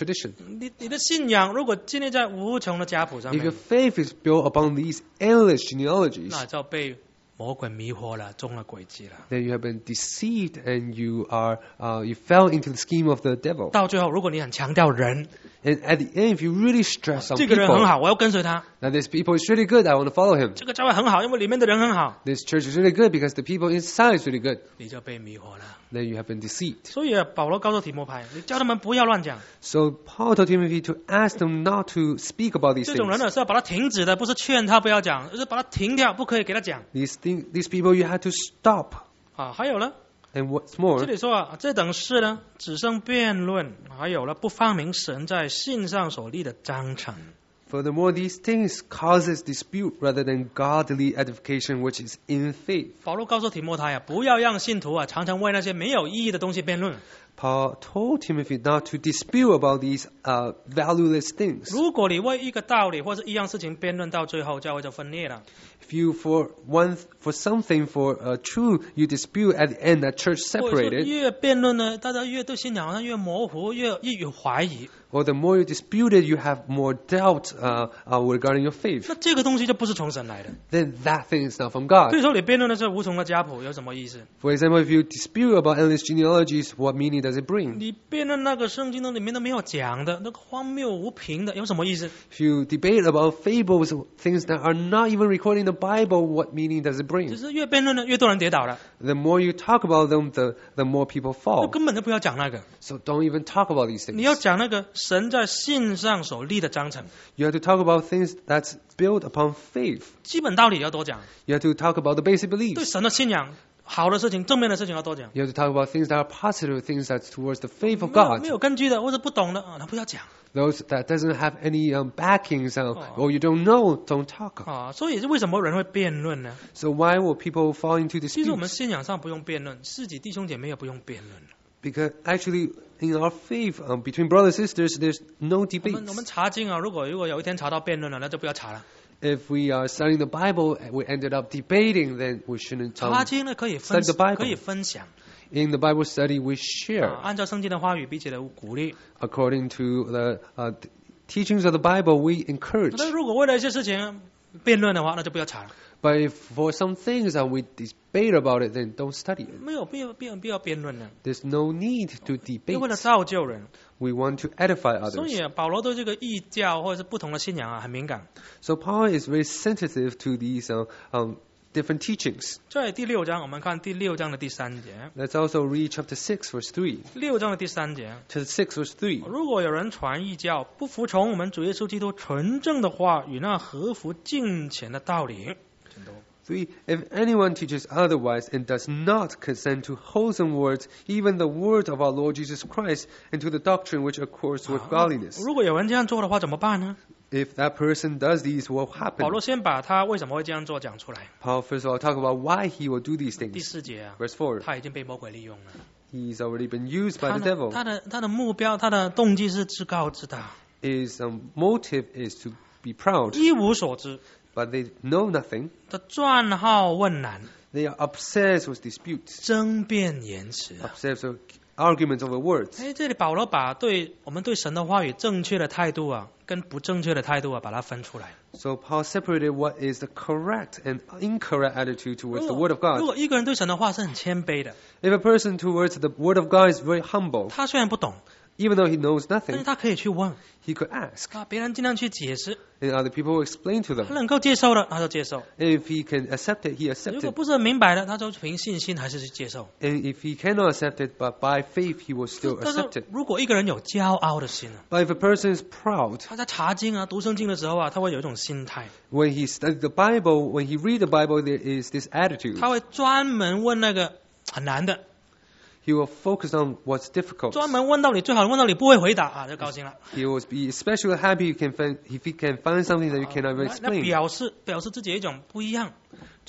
B: tradition.
A: 你你的信仰如果建立在无穷的家谱上
B: If your
A: 面，
B: faith is built upon these endless genealogies,
A: 那就被魔鬼迷惑了，中了诡计了。
B: then you have been deceived and you are uh, you fell into the scheme of the devil.
A: 到最后，如果你很强调人，
B: And at the end, if you really stress on
A: 这个人很
B: people,
A: 好，我要跟随他；
B: now this people is really good, I want to follow him.
A: 这个教会很好，因为里面的人很好，
B: This church is really good because the people inside is really good.
A: 你就被迷惑了。
B: Then you have been deceived.
A: 所以啊，保罗告诉提摩太，你叫他们不要乱讲。
B: So Paul told Timothy to ask them not to speak about these
A: 这种人
B: things.
A: 呢是要把他停止的，不是劝他不要讲，而是把他停掉，不可以给他讲
B: These thing, these people you had to stop.
A: 啊。还有呢，
B: And what's
A: 这
B: more,
A: 里说啊，这等事呢只剩辩论，还有了不发明神在信上所立的章程。
B: furthermore, these things causes dispute rather than godly edification, which is in faith.
A: 保罗告诉提摩太啊，不要让信徒啊常常为那些没有意义的东西辩论。
B: Paul told Timothy not to dispute about these uh, valueless things.
A: 如果你为一个道理或者一样事情辩论到最后，教会就分裂了。
B: If you for one for something for uh, true, you dispute at the end that church
A: 或者说
B: separated,
A: 越辩论呢，大家越对信仰好像越模糊，越越有怀疑。
B: or the more you dispute it, you have more doubt uh, uh, regarding your faith.
A: 那这个东西就不是从神来的。
B: Then that thing is not from God.
A: 所以说你辩论的是无穷的家谱，有什么意思？
B: For example, if you dispute about endless genealogies, what meaning does it bring?
A: 你辩论那个圣经的里面都没有讲的，那个荒谬无凭的，有什么意思？
B: If you debate about fables, things that are not even recorded in the Bible, what meaning does it
A: 只
B: bring?
A: 是越辩论呢，越多人跌倒了。
B: The more you talk about them, the, the more people
A: 那
B: fall.
A: 根本就不要讲那个，
B: So don't even talk about these
A: 你要
B: things.
A: 讲那个神在信上所立的章程，
B: You have to talk about things that's built upon faith.
A: 基本道理要多讲。
B: You have to talk about the basic
A: 对
B: beliefs.
A: 神的信仰，好的事情、正面的事情要多讲。
B: You have to talk about things that are positive, things that's towards the faith of
A: 没有
B: God.
A: 没有根据的或者不懂的啊，那不要讲
B: Those that doesn't have any um, backings uh,
A: Oh.
B: or you don't know, don't talk.
A: 啊。所以为什么人会辩论呢？
B: So why will people fall into
A: 其实我们
B: disputes?
A: 信仰上不用辩论，自己弟兄姐妹也不用辩论。
B: Because actually, in our faith, um, between brothers and sisters, there's no
A: 我
B: debate.
A: 们我们查经啊，如果如果有一天查到辩论了，那就不要查了。
B: If we are studying the Bible and we ended up debating, then we shouldn't.
A: 查
B: Um,
A: 经呢可以分
B: study the Bible.
A: 可以分享
B: in the Bible study, we
A: 啊
B: share
A: 按照圣经的话语，彼此的鼓励。
B: according to the uh, t- teachings of the Bible. We encourage.
A: 那如果为了一些事情辩论的话，那就不要查了，
B: But if for some things that we debate about it, then don't study it.
A: 没有必要必要必要辩论了，
B: There's no need to
A: 因为为了
B: debate.
A: 造就人。
B: We want to edify
A: 所
B: others.
A: 以啊保罗对这个异教或者是不同的信仰啊很敏感。
B: So Paul is very sensitive to these uh, um, different teachings.
A: 在第六章，我们看第六章的第三节。
B: Let's also read chapter six, verse three.
A: 六章的第三节，
B: Chapter six, verse three.
A: 如果有人传异教，不服从我们主耶稣基督纯正的话与那合乎敬虔的道理，
B: Three, if anyone teaches otherwise and does not consent to wholesome words, even the word of our Lord Jesus Christ, and to the doctrine which accords with godliness.
A: 如果有人这样做的话，怎么办呢？
B: If that person does these, what will
A: 保
B: happen?
A: 罗先把他为什么会这样做讲出来。
B: Paul first of all talk about why he will do these
A: 第
B: things.
A: 四节啊，
B: Verse four.
A: 他已经被魔鬼利用了。
B: He's already been used by
A: 他
B: the
A: 的
B: devil.
A: 他的他的目标，他的动机是自高自大，
B: His um, motive is to be proud,
A: 一无所知，
B: but they know nothing.
A: 他专好问难，
B: They are obsessed with disputes,
A: 争辩言辞啊。
B: obsessed with arguments over words.
A: 哎，这里保罗把对我们对神的话语正确的态度啊，跟不正确的态度啊，把它分出来。
B: So Paul separated what is the correct and incorrect attitude
A: 如
B: towards the
A: 果
B: Word of
A: 如
B: God.
A: 果一个人对神的话是很谦卑的，
B: If a person towards the Word of God is very humble,
A: 他虽然不懂，
B: even though he knows
A: 但是
B: nothing,
A: 他可以去问
B: he could ask,
A: 啊，别人尽量去解释，
B: and other people will explain to
A: 他
B: them.
A: 能够接受的他就接受，
B: And if he can accept it, he
A: 如
B: accepts
A: 果
B: it.
A: 不是很明白的，他就凭信心还是去接受。
B: And if he cannot accept it, but by faith he will still
A: 但
B: accept
A: 是
B: it.
A: 如果一个人有骄傲的心啊，
B: But if a person is proud,
A: 他在查经啊、读圣经的时候啊，他会有一种心态，
B: when he studies the Bible, when he reads the Bible, there is this attitude.
A: 他会专门问那个很难的，
B: He will focus on what's difficult.
A: 专门问到你最好问到你不会回答啊，就高兴了。
B: He will be especially happy you can find, if he can find something that you cannot even
A: 那那
B: explain.
A: 表示表示自己有一种不一样。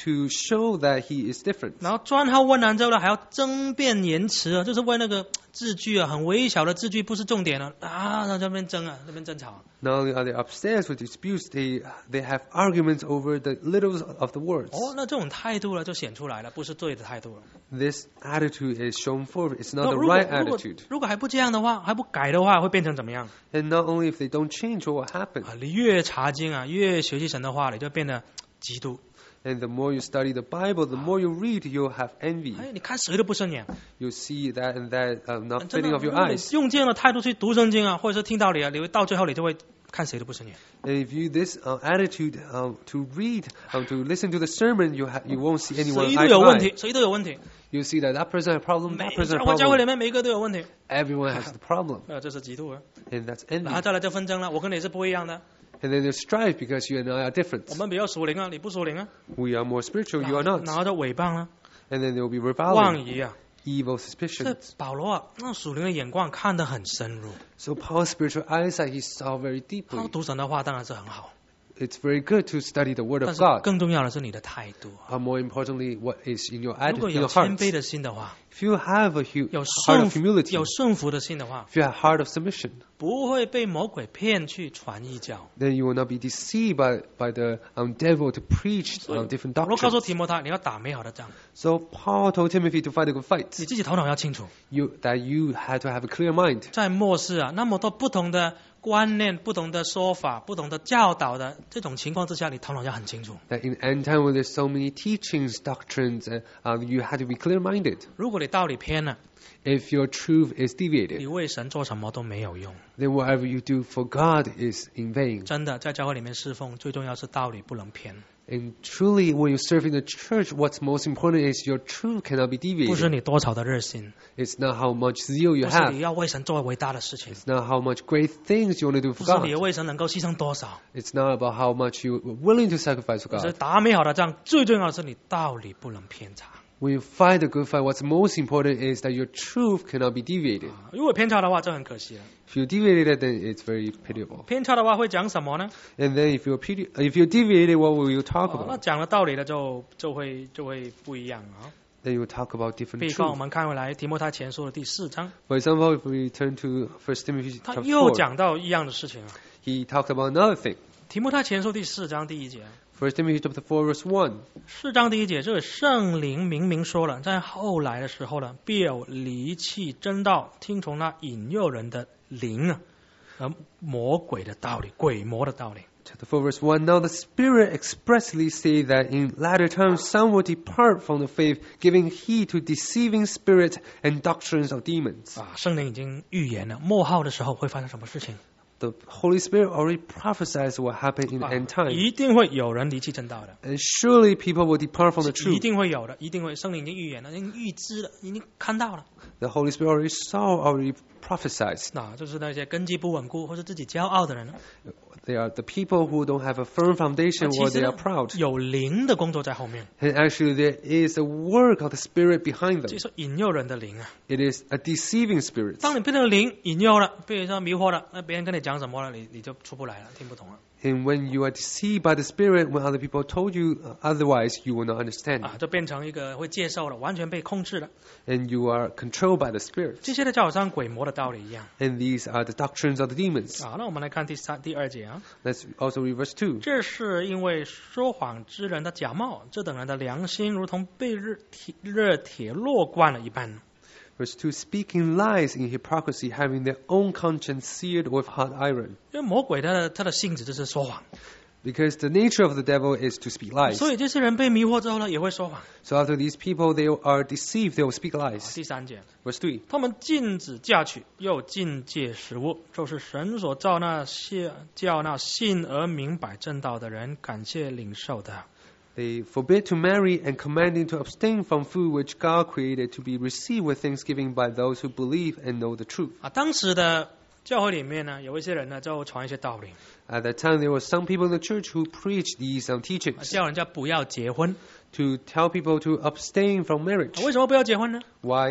B: to show that he is different.
A: 然后专好问难之后呢，还要争辩言辞啊，就是为那个字句啊，很微小的字句不是重点了啊，在这边争啊，这边争吵。
B: Not only are they upstairs with disputes, they they have arguments over the littles of the words.
A: 哦，那这种态度呢就显出来了，不是对的态度了。
B: This attitude is shown forward. It's
A: 那
B: not the
A: 如果
B: right
A: 如果
B: attitude.
A: 如果还不这样的话，还不改的话，会变成怎么样？
B: And not only if they don't change, what will happen?
A: 啊，你越查经啊，越学习神的话，你就变得嫉妒。
B: And the more you study the Bible, the more you read, you'll have envy.
A: 哎，你看谁都不顺眼。
B: You'll see that and that uh, not
A: 真的，
B: fitting
A: 如
B: of your
A: 果你
B: eyes.
A: 用这样的态度去读圣经啊，或者是听道理啊，你会到最后你就会看谁都不顺眼。
B: And if you this uh, attitude um, to read, um, to listen to the sermon, you ha- you won't see anyone
A: 谁都
B: eye
A: 有
B: to
A: 问
B: eye.
A: 题，谁都有问题。
B: You'll see that that person has a problem,
A: 每
B: that person has a
A: 我教会
B: problem.
A: 里面每一个都有问题，
B: Everyone has the problem,
A: 呃，这是嫉妒啊。
B: and that's
A: 然
B: envy.
A: 后再来就纷争了，我跟你是不一样的，
B: And then there's strife because you and I are
A: 我
B: different.
A: 们比较属灵啊，你不属灵啊。
B: We are more spiritual,
A: 然
B: you
A: 后
B: are not.
A: 然后就诽谤啊，
B: And then there will be
A: 妄
B: rebellion,
A: 疑啊。
B: evil
A: 这
B: suspicion.
A: 保罗啊，那属灵的眼光看得很深入。
B: So Paul's spiritual eyesight, he saw very
A: 他
B: deeply.
A: 读神的话当然是很好，
B: It's very good to study the Word
A: 但
B: of
A: 是
B: God.
A: 更重要的是你的态度啊。
B: But more importantly, what is in your
A: 如果
B: attitude, in
A: 有
B: your
A: 谦
B: heart.
A: 卑的心的话，
B: If you have a hu-
A: 有
B: heart
A: 顺
B: of
A: 服
B: humility,
A: 有顺服的心的话，
B: if you have a heart of submission,
A: 不会被魔鬼骗去传异教。
B: then you will not be deceived by, by the um, devil to preach um, different
A: 保罗告诉
B: doctrines.
A: 提摩太，你要打美好的仗，
B: So Paul told Timothy to fight a good fight.
A: 你自己头脑要清楚。
B: You, that you had to have a clear mind.
A: 在末世啊，那么多不同的观念、不同的说法、不同的教导的这种情况之下，你头脑要很清楚。
B: That in end time when there's so many teachings, doctrines, uh, um, you had to be clear-minded.
A: 如果你道理偏了，
B: If your truth is
A: 你
B: deviated,
A: 为神做什么都没有用。
B: then whatever you do for God is in vain.
A: 真的，在教会里面侍奉，最重要是道理不能偏，
B: And truly, when you serve in the church, what's most important is your truth cannot be
A: 不是
B: deviated.
A: 你多少的热心，
B: It's not how much zeal you
A: 不是
B: have.
A: 你要为神做伟大的事情，
B: It's not how much great things you want to do
A: 不
B: for
A: 是你
B: God.
A: 为神能够牺牲多少。
B: It's not about how much you're willing to sacrifice for
A: 所以
B: God.
A: 打美好的仗，最重要的是你道理不能偏差。
B: When you fight a good fight, what's most important is that your truth cannot be deviated.
A: 如果偏差的話，就很可惜了。
B: If you deviated it, then it's very pitiable.
A: 偏差的話會講什麼呢？
B: And then if you're piti- if you're deviated, what will you talk
A: 哦，那
B: about?
A: 講了道理的就就會就會不一樣啊。
B: Then you will talk about
A: 比
B: different
A: 方我
B: truth.
A: 們看回來提摩太前書的第四章，
B: For example, if we turn to First Timothy
A: 他
B: chapter
A: 又
B: four,
A: 講到一樣的事情啊。
B: he talked about another thing.
A: 提摩太前書第四章第一節，
B: First Timothy chapter four, verse one.
A: 四章第一節，這個聖靈明明說了，在後來的時候呢，必有離棄真道，聽從那引誘人的靈啊，而魔鬼的道理，鬼魔的道理。
B: Chapter four, verse one. Now the Spirit expressly say that in latter times some will depart from the faith, giving heed to deceiving spirits and doctrines of demons.
A: 啊，聖靈已經預言了，末後的時候會發生什麼事情？
B: The Holy Spirit already prophesies what happened in the
A: 啊
B: end time.
A: 一定會有人離棄真道的，
B: And surely people will depart from the
A: 一
B: truth.
A: 定會有的，一定會。聖靈已經預言了，已經預知了，已經看到了。
B: The Holy Spirit already saw, already prophesied.
A: 那就是那些根基不穩固或者自己驕傲的人，
B: They are the people who don't have a firm foundation
A: 其
B: or
A: 實
B: they
A: 呢
B: are proud.
A: 有靈的工作在後面，
B: And actually there is a work of the Spirit behind
A: 就
B: them.
A: 是引誘人的靈啊。
B: It is a deceiving spirit.
A: 當你被那個靈引誘了，被人迷惑了，那別人跟你講什麼了，你你就出不來了，聽不懂了
B: And when you are deceived by the Spirit, when other people told you otherwise, you will not understand.
A: 啊，就變成一個會接受了，完全被控制了。
B: And you are controlled by the Spirit.
A: 這些呢就好像鬼魔的道理一樣
B: And these are the doctrines of the demons.
A: 啊。那我們來看第三、第二節啊，
B: Let's also read verse two.
A: 這是因為說謊之人的假冒，這等人的良心如同被熱鐵熱鐵烙慣了一般。
B: Verse two, speaking lies in hypocrisy, having their own conscience seared with hot iron.
A: 因為魔鬼他的他的性質就是說謊，
B: Because the nature of the devil is to speak lies.
A: 所以這些人被迷惑之後呢，也會說謊。
B: So after these people, they are deceived, they will speak lies.
A: 第三節，
B: Verse three,
A: 他們禁止嫁娶，又禁戒食物，就是神所造那些叫那信而明白正道的人感謝領受的。
B: they forbid to marry and commanding to abstain from food which God created to be received with thanksgiving by those who believe and know the truth.
A: 啊，當時的教會裡面呢，有一些人呢就傳一些道理，
B: At that time, there were some people in the church who preached these um,
A: 啊
B: teachings
A: 叫人家不要結婚。
B: to tell people to abstain from
A: 啊
B: marriage.
A: 為什麼不要結婚呢？
B: Why?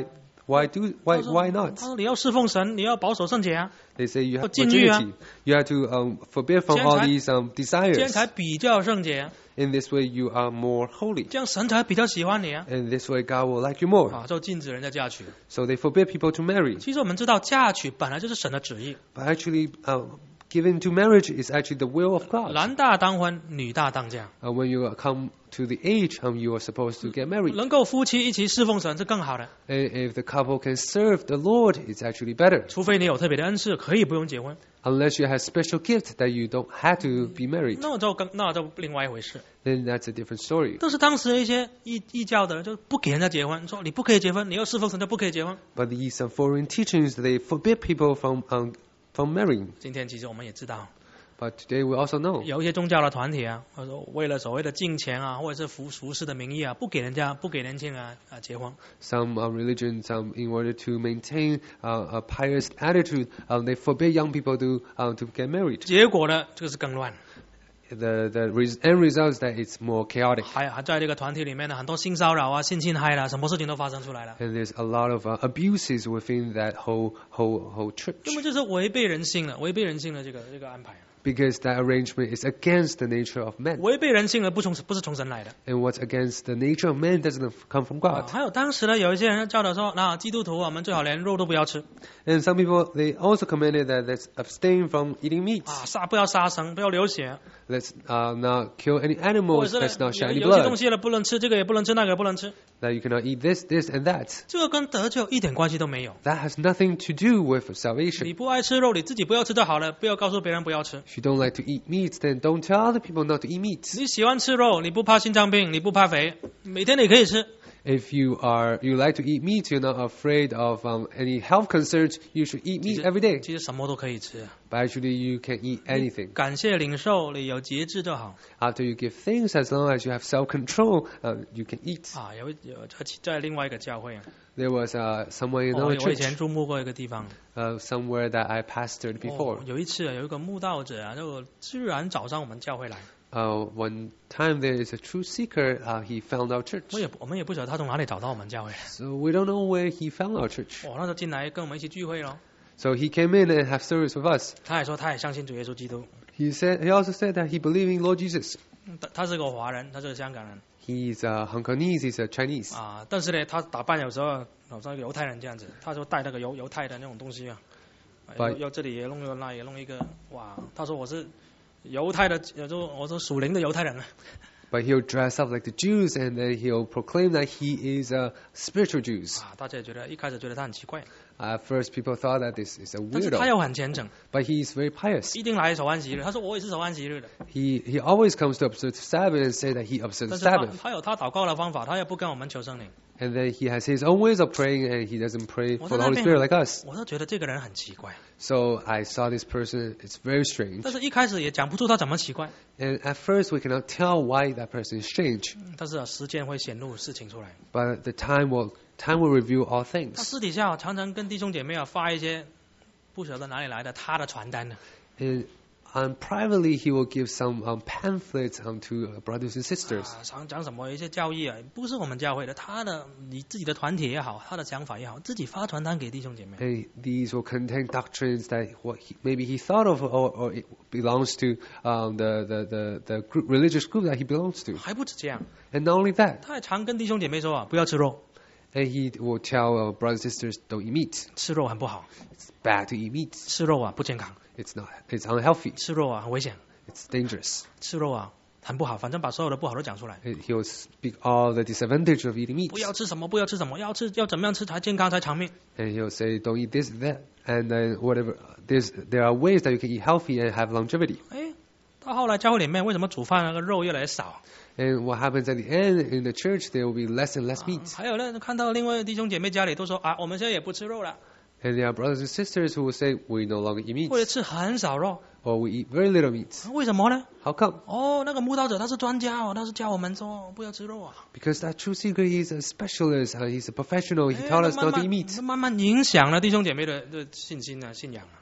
B: Why do? Why
A: 他说
B: why not?
A: 他说你要侍奉神，你要保守圣洁啊，
B: They say you have
A: 禁欲啊。
B: virginity. You have to um, forbid from
A: 这样
B: all
A: 才-
B: these um,
A: 这样
B: desires.
A: 才比较圣洁啊，
B: In this way, you are more holy.
A: 这样神才比较喜欢你啊。
B: And this way, God will like you more.
A: 啊，就禁止人家嫁娶。
B: So they forbid people to marry.
A: 其实我们知道嫁娶本来就是神的旨意，
B: But actually, uh, giving to marriage is actually the will of God.
A: 男大当婚，女大当嫁，
B: Uh, when you come to the age, um, you are supposed to get married.
A: 能够夫妻一起侍奉神是更好的。
B: And if the couple can serve the Lord, it's actually better.
A: 除非你有特别的恩赐，可以不用结婚，
B: Unless you have special gift that you don't have to be married,
A: 那就更那就另外一回事。
B: then that's a different story.
A: 但是当时一些异异教的人就不给人家结婚，说你不可以结婚，你要侍奉神就不可以结婚。
B: But these uh, foreign teachings, they forbid people from um, from marrying.
A: 今天其实我们也知道，
B: But today we also know
A: 有一些宗教的团体啊，他说为了所谓的敬钱啊，或者是服服饰的名义啊，不给人家不给年轻人啊啊结婚。
B: some uh, religions, um, in order to maintain uh, a pious attitude, um, they forbid young people to uh, to get married.
A: 结果呢，这个是更乱。
B: The the res- end result is that it's more chaotic.
A: 还还在这个团体里面呢，很多性骚扰啊、性侵害啦，什么事情都发生出来了，
B: And there's a lot of uh, abuses within that whole whole whole church
A: 根本就是违背人性了，违背人性的这个这个安排，
B: because that arrangement is against the nature of man.
A: 违背人性的不从不是从神来的。
B: And what's against the nature of man doesn't come from
A: 啊
B: God.
A: 还有当时呢，有一些人教导说，那基督徒我们最好连肉都不要吃
B: And some people, they also commanded that let's abstain from eating meat.
A: 啊，杀不要杀生，不要流血，
B: Let's uh, not kill any
A: 或
B: animals.
A: 者
B: Let's
A: 是
B: not shed
A: 有
B: any
A: 有些东
B: blood.
A: 西了不能吃，这个也不能吃，那个也不能吃，
B: That you cannot eat this, this, and that.
A: 这个跟得救一点关系都没有。
B: That has nothing to do with salvation.
A: 你不爱吃肉，你自己不要吃就好了，不要告诉别人不要吃。
B: If you don't like to eat meat, then don't tell other people not to eat meat.
A: 你喜欢吃肉，你不怕心脏病，你不怕肥，每天你可以吃。
B: If you are you like to eat meat, you're not afraid of um, any health concerns, you should eat
A: 其
B: meat
A: 实
B: every day.
A: 其实什么都可以吃，
B: But actually, you can eat anything.
A: 感谢领受，你有节制就好。
B: After you give thanks, as long as you have self-control, uh, you can eat.
A: 啊，有有在在另外一个教会啊，
B: There was uh, somewhere in
A: 哦
B: our
A: 我以前
B: church,
A: 注目过一个地方。
B: uh, somewhere that I pastored
A: 哦
B: before.
A: 有一次啊，有一个慕道者啊，就居然找上我们教会来，
B: Uh, one time there is a truth seeker, uh, he found our church.
A: 我也我们也不晓得他从哪里找到我们教会。
B: So we don't know where he found our church.
A: 哦，那时候进来跟我们一起聚会咯。
B: So he came in and have service with us.
A: 他也说他也相信主耶稣基督，
B: He said he also said that he believed in Lord Jesus.
A: 嗯他他是个华人，他是个香港人
B: He's uh, Hong Kongese, he's a Chinese.
A: 啊，但是呢，他打扮有时候好像犹太人这样子，他就带那个犹犹太的那种东西啊，
B: 把
A: 又又这里也弄又那也弄一个，哇，他说我是犹太的，有时候我说属灵的犹太人啊。
B: But he'll dress up like the Jews and then he'll proclaim that he is a spiritual Jews.
A: 啊，大家也觉得一开始觉得他很奇怪，
B: At first people thought that this is a
A: 但是他
B: weirdo.
A: 又很虔诚，
B: But he's very pious.
A: 一定来守安息日。他说我也是守安息日的，
B: He he always comes to observe Sabbath and say that he observes
A: 但是他
B: Sabbath.
A: 他有他祷告的方法，他也不跟我们求圣灵。
B: And then he has his own ways of praying and he doesn't pray
A: 我
B: for
A: 在
B: the
A: 那
B: Holy
A: 边
B: Spirit like us.
A: 我都觉得这个人很奇怪，
B: So I saw this person, it's very strange.
A: 但是一开始也讲不出他怎么奇怪，
B: And at first we cannot tell why that person is strange.
A: 但是啊，时间会显露事情出来。
B: But the time will time will reveal all
A: 他
B: things.
A: 私底下常常跟弟兄姐妹啊发一些不晓得哪里来的他的传单呢，
B: And um, privately he will give some um, pamphlets um, to uh, brothers and sisters.
A: 啊，常讲什么一些教义啊，不是我们教会的，他的你自己的团体也好，他的想法也好，自己发传单给弟兄姐妹。
B: And these will contain doctrines that what he, maybe he thought of or, or it belongs to um, the, the, the, the group, religious group that he belongs to.
A: 还不止这样，
B: And not only that,
A: 他还常跟弟兄姐妹说啊，不要吃肉，
B: and he will tell uh, brothers and sisters, don't eat meat.
A: 吃肉很不好，
B: It's bad to eat meat.
A: 吃肉啊不健康，
B: It's not. It's unhealthy.
A: 吃肉啊很危险，
B: It's dangerous.
A: 吃肉啊很不好，反正把所有的不好都讲出来。
B: And he will speak all the disadvantage of eating
A: 不要
B: meat.
A: 吃什么，不要吃什么，要吃要怎么样吃才健康才长命。
B: And he'll say, don't eat this, that, and then whatever. There's there are ways that you can eat healthy and have longevity.
A: 哎，到后来教会里面为什么煮饭那个肉越来越少？
B: And what happens at the end in the church, there will be less and less
A: 啊
B: meat.
A: 还有呢，看到另外的弟兄姐妹家里都说啊，我们现在也不吃肉了，
B: And there are brothers and sisters who will say, we no longer eat
A: 或者
B: meat,
A: 吃很少肉，
B: or we eat very little meat.
A: 为什么呢？
B: How come?
A: 哦，那个慕道者他是专家哦，他是教我们说不要吃肉啊。
B: Because that true seeker, he's a specialist, uh, he's a professional. He
A: 哎
B: taught us
A: 慢
B: not to
A: 慢
B: eat meat.
A: 慢慢影响了弟兄姐妹的的信心啊、信仰啊。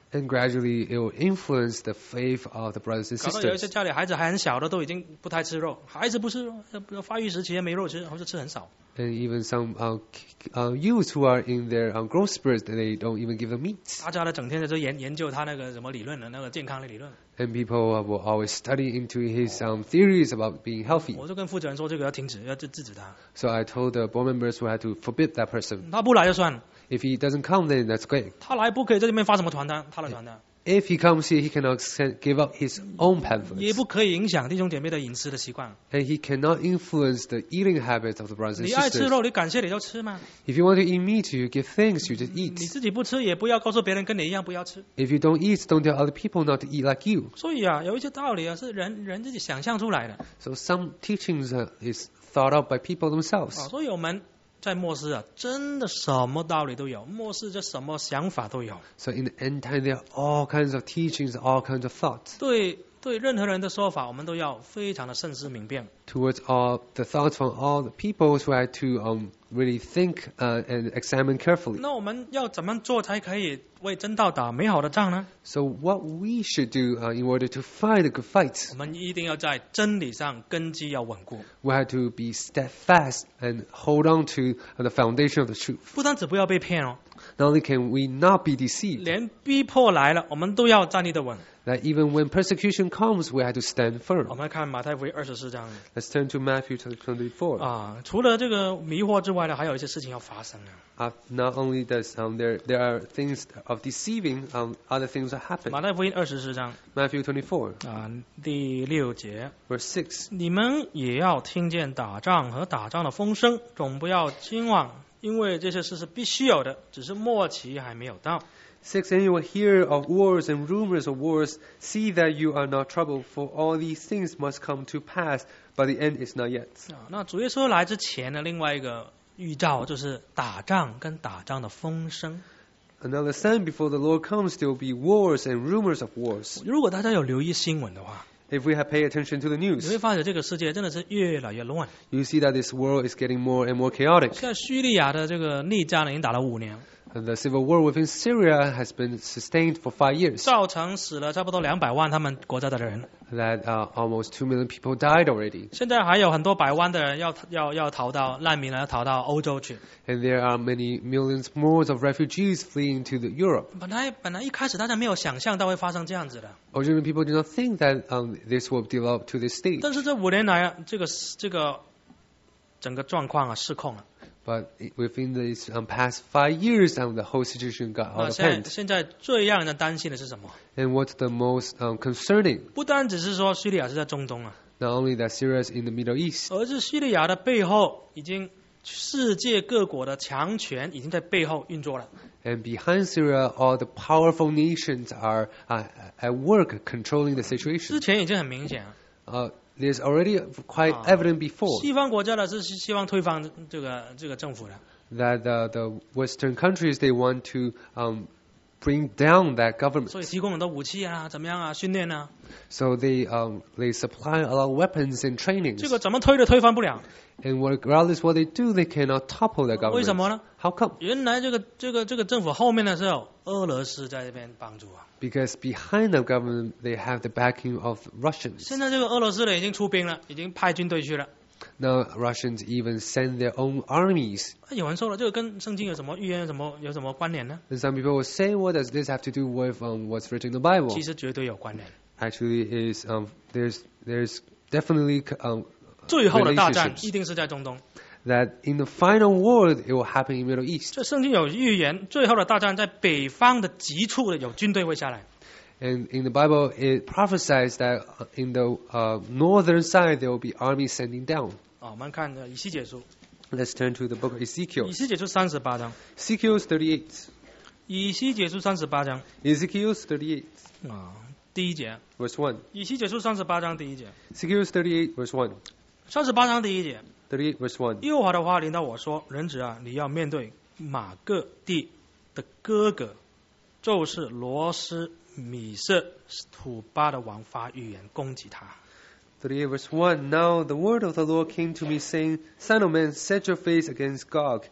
B: And gradually it will influence the faith of the brothers and
A: 搞到有一些
B: sisters.
A: 家里孩子还很小的都已经不太吃肉，孩子不吃肉，呃发育时期也没肉吃，或者吃很少。
B: And even some uh, k- uh, youths who are in their um, growth spurts, they don't even give them meat.
A: 大家呢整天在这研研究他那个什么理论的那个健康的理论。
B: And people uh, will always study into his um, theories about being healthy.
A: 我就跟负责人说这个要停止，要制制止他。
B: So I told the board members who had to forbid that person.
A: 他不来就算了，
B: If he doesn't come, then that's great.
A: 他来不可以在这边发什么传单，他的传单，
B: If he comes here, he cannot send, give up his own
A: 也
B: pamphlets.
A: 不可以影响弟兄姐妹的饮食的习惯。
B: And he cannot influence the eating habits of the brothers and
A: 你爱吃
B: sisters.
A: 肉，你感谢你就吃嘛。
B: If you want to eat meat, you give thanks, you just
A: 你
B: eat.
A: 自己不吃，也不要告诉别人跟你一样不要吃。
B: If you don't eat, don't tell other people not to eat like you.
A: 所以啊，有一些道理啊，是人人自己想象出来的
B: So some teachings uh, is thought out by people
A: 啊。
B: themselves.
A: 所以我们在末世啊，真的什么道理都有，末世就什么想法都有。
B: So in the end time, there are all kinds of teachings, all kinds of thoughts.
A: 对对，任何人的说法，我们都要非常的慎思明辨。
B: Towards all the thoughts from all the people who had to um, really think uh, and examine carefully.
A: 那我们要怎么做才可以为真道打美好的仗呢？
B: So what we should do uh, in order to fight a good fight,
A: 我们一定要在真理上根基要稳固，
B: we had to be steadfast and hold on to uh, the foundation of the truth.
A: 不单只不要被骗哦，
B: Not only can we not be deceived,
A: 连逼迫来了，我们都要站立得稳。
B: that even when persecution comes, we had to stand
A: 我
B: firm.
A: 们来看马太福音二十四章
B: Let's turn to Matthew chapter twenty-four.
A: 啊，除了这个迷惑之外呢，还有一些事情要发生啊。
B: Uh, not only does um, there there are things of deceiving, um, other things that happen.
A: 马太福音二十四章
B: Matthew twenty-four,
A: 啊第六节，
B: verse six.
A: 你们也要听见打仗和打仗的风声，总不要惊慌，因为这些事是必须有的，只是末期还没有到。
B: Six, and you will hear of wars and rumors of wars. See that you are not troubled, for all these things must come to pass, but the end is not yet.
A: 啊，那主耶稣来之前呢，另外一个预兆就是打仗跟打仗的风声。
B: Another sign before the Lord comes, there will be wars and rumors of wars.
A: 如果大家有留意新闻的话，
B: If we have paid attention to the
A: 你
B: news,
A: 会发现这个世界真的是越来越乱。
B: you see that this world is getting more and more chaotic.
A: 现在叙利亚的这个内战呢，已经打了五年，
B: And the civil war within Syria has been sustained for five years.
A: 造成死了差不多两百万他们国家的人。
B: That uh, almost two million people died already.
A: 现在还有很多百万的人要要要逃到难民了，要逃到欧洲去。
B: And there are many millions more of refugees fleeing to the Europe.
A: 本来本来一开始大家没有想象到会发生这样子的，
B: Originally, people did not think that um, this will develop to this stage.
A: 但是这五年来啊，这个这个整个状况啊失控了。
B: But within these um, past five years, um, the whole situation got
A: 那
B: out of
A: 现在
B: hand.
A: 现在最让人担心的是什么？
B: And what's the most um, concerning?
A: 不单只是说叙利亚是在中东啊，
B: Not only that Syria is in the Middle East,
A: 而是叙利亚的背后已经世界各国的强权已经在背后运作了。
B: and behind Syria, all the powerful nations are uh, at work controlling the
A: 之
B: situation.
A: 前已经很明显了，
B: Uh, there's already quite
A: Ah.
B: evident before
A: 西方国家呢是希望推翻这个这个政府的，
B: that the, the Western countries, they want to um, bring down that government.
A: 所以提供很多武器啊，怎么样啊，训练啊，
B: So they um, they supply a lot of weapons and trainings.
A: 这个怎么推都推翻不了。
B: And what, regardless what they do, they cannot topple the
A: 为什
B: government.
A: 么呢？
B: How come?
A: 原来这个这个这个政府后面的时候，俄罗斯在这边帮助啊。
B: Because behind the government, they have the backing of Russians.
A: 现在这个俄罗斯人已经出兵了，已经派军队去了。
B: Now Russians even send their own armies.
A: 有人说了，这个跟圣经有什么预言、有什么有什么关联呢？
B: And some people will say, what does this have to do with um, what's written in the Bible?
A: 其实绝对有关联。
B: Actually, is um, there's there's definitely um,
A: 最后的大战
B: relationships.
A: 一定是在中东。
B: that in the final war it will happen in Middle East.
A: 这圣经有预言，最后的大战在北方的极处的有军队会下来。
B: And in the Bible, it prophesies that uh, in the uh, northern side there will be armies sending down.
A: 啊，我们看呃以西结书，
B: Let's turn to the book of
A: 以
B: Ezekiel.
A: 西结书三十八章，
B: Ezekiel thirty-eight.
A: 以西结书三十八章
B: Ezekiel thirty-eight,
A: 啊，第一节，
B: verse one.
A: 以西结书三十八章第一节，
B: Ezekiel thirty-eight, verse one.
A: 三十八章第一节，
B: thirty-eight, verse one.
A: 耶和华的话临到我说：“人子啊，你要面对马各地的哥哥，就是罗斯米色土巴的王发预言攻击他。
B: thirty-eight, verse one. Now the word of the Lord came to me, saying, Son of man, set your face against Gog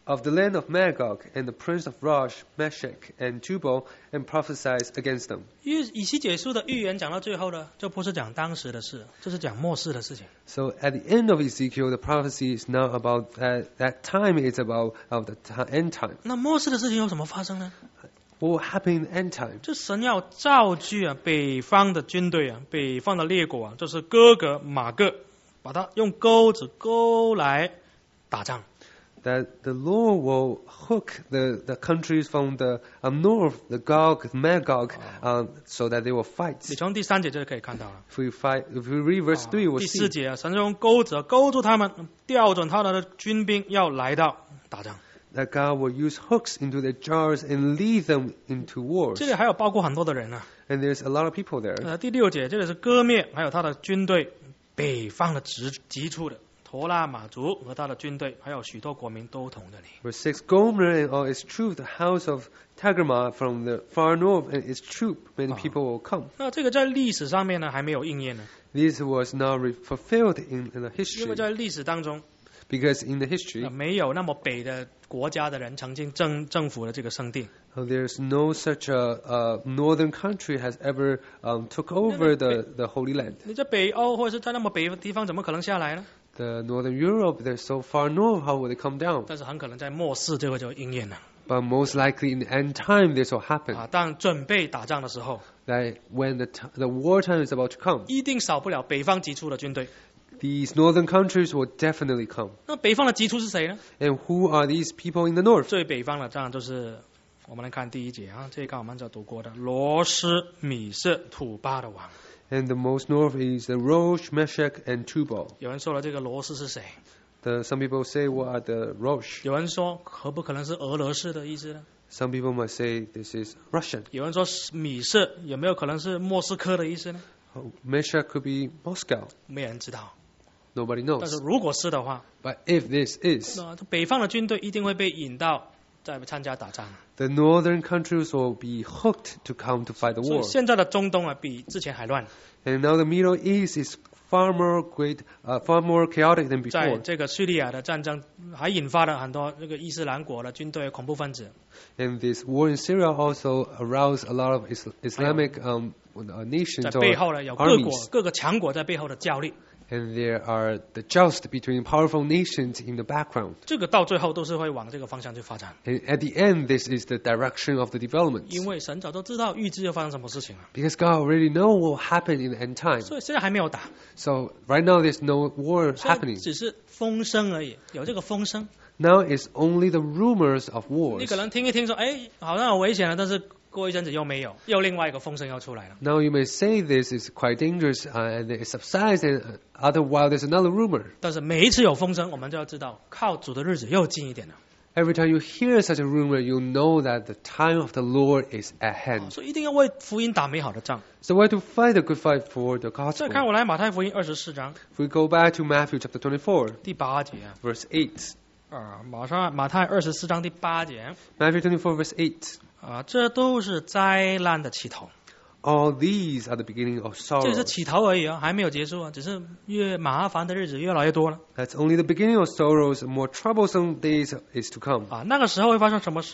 B: of the land of Magog and the prince of Rosh, Meshach, and Tubal, and prophesied against them.
A: 因为以西结书的预言讲到最后呢，就不是讲当时的事，这是讲末世的事情。
B: So at the end of Ezekiel, the prophecy is not about that, that time, it's about of the t- end time.
A: 那末世的事情有什么发生呢？
B: What will happen in the end time?
A: 就神要造句啊，北方的军队啊，北方的列国啊，就是哥格马各，把它用钩子钩来打仗。
B: That the Lord will hook the, the countries from the um, north, the Gog, Magog, um, so that they will fight.
A: 你从第三节就可以看到了。
B: If we fight, if we read verse three, we'll
A: 第
B: see
A: 四节啊，神就用钩子啊勾住他们，调准他们的军兵要来到打仗。
B: that God will use hooks into their jars and lead them into wars.
A: 这里还有包括很多的人啊。
B: And there's a lot of people there.
A: 呃，第六节这里是割灭，还有他的军队，北方的直急处的陀拉马族和他的军队，还有许多国民都同着你。
B: Verse six, Gomer and all its troop, the house of Tagarma from the far north and its troop, many people will come.
A: 那这个在历史上面呢还没有应验呢，
B: This was not re- fulfilled in, in the
A: 因
B: history.
A: 为在历史当中，
B: Because in the
A: 呃
B: history,
A: 没有那么北的国家的人曾经征征服了这个圣地。
B: uh, there's no such a, a northern country has ever um, took over the, the Holy Land.
A: 你在北欧或者是在那么北的地方，怎么可能下来呢？
B: The northern Europe, they're so far north, how will they come down?
A: 但是很可能在末世这个就应验了
B: But most likely in the end time, this will happen.
A: 啊。当准备打仗的时候，
B: That when the, t- the wartime is about to come,
A: 一定少不了北方急出的军队。
B: these northern countries will definitely come.
A: 那北方的急出是谁呢？
B: And who are these people in the north?
A: 最北方的仗就是我们来看第一节啊，这个我们就读过的罗斯、米色、土巴的王。
B: And the most north is the Rosh, Meshach, and Tubal.
A: 有人说了，这个罗斯是谁？
B: The, some people say, what are the Rosh?
A: 有人说，可不可能是俄罗斯的意思呢？
B: Some people might say this is Russian.
A: 有人说米色有没有可能是莫斯科的意思呢？
B: Oh, Meshach could be Moscow.
A: 没人知道。
B: Nobody
A: 但是
B: knows.
A: 如果是的话，
B: But if this is,
A: 那北方的军队一定会被引到在参加打仗。
B: the northern countries will be hooked to come to fight the
A: 所以
B: war.
A: 现在的中东啊，比之前还乱。
B: And now the Middle East is far more great, uh, far more chaotic than
A: 在
B: before.
A: 这个叙利亚的战争，还引发了很多这个伊斯兰国的军队恐怖分子。
B: And this war in Syria also aroused a lot of Is- Islamic um, uh, nations
A: 在
B: or
A: 背后呢，有各国
B: armies.
A: 各个强国在背后的较力。
B: And there are the joust between powerful nations in the background.
A: 这个到最后都是会往这个方向去发展，
B: And at the end, this is the direction of the development.
A: 因为神早就知道预知要发生什么事情了，
B: Because God already know what will happen in the end time.
A: 所以现在还没有打，
B: So right now there's no war
A: 现在
B: happening.
A: 只是风声而已，有这个风声。
B: Now it's only the rumors of
A: 你
B: wars.
A: 可能听一听说，哎，好像有危险了，但是过一阵子又没有，又另外一个风声又出来了。
B: Now you may say this is quite dangerous uh, and it subsides, and uh, other while there's another rumor.
A: 但是每一次有风声，我们就要知道，靠主的日子又近一点了。
B: Every time you hear such a rumor, you know that the time of the Lord is at hand.
A: 所以一定要为福音打美好的仗。
B: So we have to fight a good fight for the
A: 再
B: gospel.
A: 看我来马太福音二十四章
B: If we go back to Matthew chapter twenty-four,
A: 第八节啊，
B: verse eight.
A: 啊，马上马太二十四章第八节
B: Matthew twenty-four, verse eight.
A: 啊，这都是灾难的起头。
B: All these are the beginning of
A: 这是
B: sorrow.
A: 起头而已啊，还没有结束啊，只是越麻烦的日子越来越多了
B: That's only the beginning of sorrows. More troublesome days is to come.
A: 啊。那个时候会发生什么事？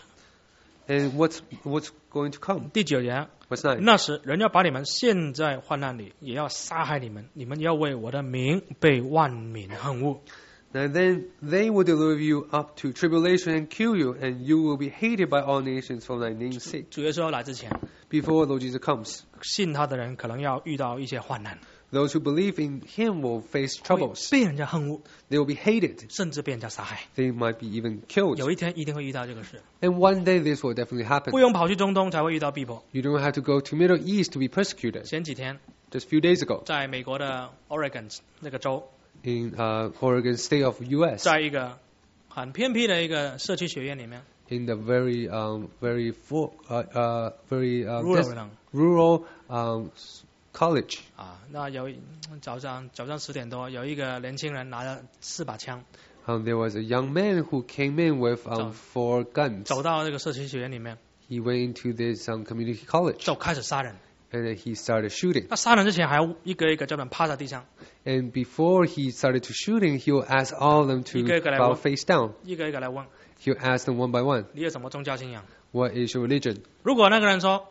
B: And what's what's going to come?
A: 第九节，
B: Verse nine.
A: 那时人要把你们陷在患难里，也要杀害你们，你们要为我的名被万民恨恶。
B: Now then they will deliver you up to tribulation and kill you, and you will be hated by all nations for thy name's sake.
A: 主耶稣要来之前，
B: Before Lord Jesus comes,
A: 信他的人可能要遇到一些患难，
B: those who believe in him will face
A: 会
B: troubles.
A: 被人家恨恶，
B: They will be hated.
A: 甚至被人家杀害。
B: They might be even killed.
A: 有一天一定会遇到这个事，
B: And one day this will definitely
A: 不
B: happen.
A: 用跑去中东才会遇到逼迫。
B: You don't have to go to Middle East to be persecuted.
A: 前几天
B: Just a few days ago,
A: 在美国的 Oregon 那个州，
B: in uh, Oregon State of U S,
A: 在一个很偏僻的一个社区学院里面
B: in the very um, very full, uh, uh, very uh,
A: ，rural
B: des-
A: 呢
B: rural um, s- college.
A: 啊，那有一早上早上十点多，有一个年轻人拿着四把枪
B: Um, there was a young man who came in with um,
A: So-
B: four guns.
A: 走到这个社区学院里面，
B: He went into this um, community college
A: 就开始杀人。
B: and then he started shooting.
A: 那杀人之前还要一个一个叫他们趴在地上，
B: And before he started to shooting, he will ask all of them to
A: Ika- ika-
B: bow face down.
A: 一个一个来问，
B: He'll ask them one by one,
A: 你有什么宗教信仰？
B: what is your religion?
A: 如果那个人说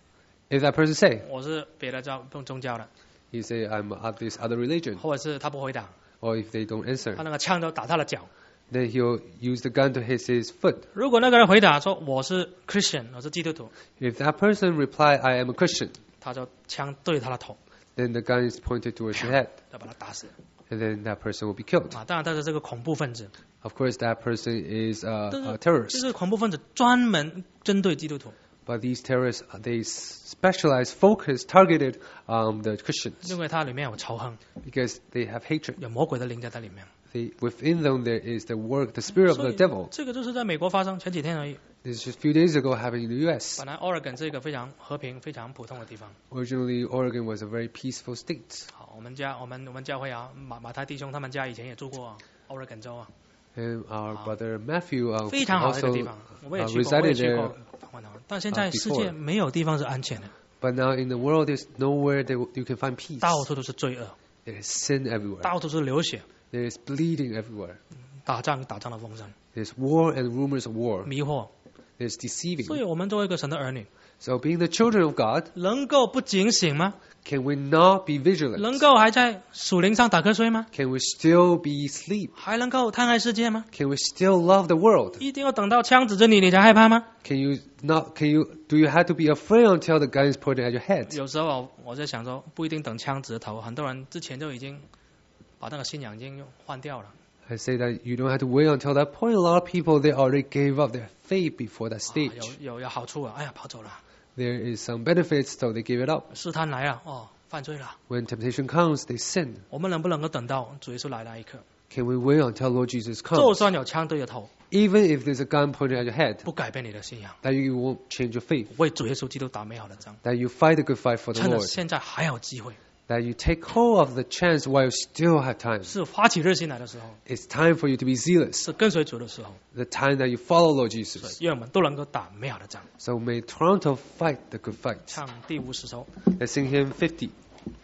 B: If that person say,
A: 我是别的教宗教的，
B: he say, I'm of this other religion,
A: 或者是他不回答，
B: or if they don't answer,
A: 他那个枪都打他的脚。
B: then he'll use the gun to hit his foot.
A: 如果那个人回答说我是 Christian， 我是基督徒，
B: If that person reply, I am a Christian,
A: 他就枪对他的头，
B: then the gun is pointed towards your head,
A: 要把他打死。
B: and then that person will be killed.
A: 啊，当然他是这个恐怖分子，
B: Of course, that person is a,
A: 但
B: a
A: 是
B: terrorist.
A: 这是恐怖分子专门针对基督徒，
B: But these terrorists, uh, they specialize, focus, targeted um, the Christians
A: 因为它里面有仇恨，
B: because they have hatred.
A: 有魔鬼的灵在在里面。
B: They, within them, there is the work, the spirit of
A: 所
B: the
A: 以
B: devil.
A: 这个就是在美国发生，前几天而已。
B: This is just a few days ago happening in the U S.
A: 本来 Oregon 是一个非常和平、非常普通的地方。
B: Originally, Oregon was a very peaceful state.
A: 好，我们家我们我们教会啊，马马太弟兄他们家以前也住过 Oregon 州啊，
B: And our brother Matthew uh,
A: 非常好的一个
B: also
A: 地方，我也
B: uh,
A: 去过，我也
B: resided
A: 去
B: there.
A: 过访问他们。但现在
B: uh,
A: 世界
B: before.
A: 没有地方是安全的，
B: But now in the world, there's nowhere that you can find peace.
A: 到处都是罪恶，
B: There is sin everywhere.
A: 到处是流血，
B: There is bleeding everywhere.
A: 打仗打仗的风声，
B: There's war and rumors of war.
A: 迷惑。
B: There's
A: 所
B: deceiving.
A: 以我们作为一个神的儿女，
B: So being the children of God,
A: 能够不警醒吗？
B: can we not be
A: 能
B: vigilant?
A: 够还在属灵上打瞌睡吗？
B: Can we still be asleep?
A: 还能够贪爱世界吗？
B: Can we still love the world?
A: 一定要等到枪指着你，你才害怕吗？
B: Can you not? Can you? Do you have to be afraid until the gun is pointed at your head?
A: 有时候我在想说，不一定等枪指头，很多人之前就已经把那个信仰已经换掉了。
B: I say that you don't have to wait until that point. A lot of people they already gave up their faith before that
A: 啊
B: stage.
A: 有有有好处啊！哎呀，跑走了。
B: There is some benefits, so they give it up.
A: 试探来了，哦，犯罪了。
B: When temptation comes, they sin.
A: 我们能不能够等到主耶稣来那一刻？
B: Can we wait until Lord Jesus
A: 就
B: comes?
A: 算有枪对着头，
B: Even if there's a gun pointed at your head,
A: 不改变你的信仰，
B: that you won't change your faith.
A: 为主耶稣基督打美好的仗。
B: That you fight a good fight for the
A: 趁着
B: Lord.
A: 现在还有机会，
B: That you take hold of the chance while you still have time.
A: 是发起热心来的时候，
B: It's time for you to be zealous.
A: 是跟随主的时候。
B: The time that you follow Lord Jesus.
A: 愿我们都能够打美好的仗。
B: So may Toronto fight the good fight.
A: 唱第五十首。
B: Let's sing hymn fifty.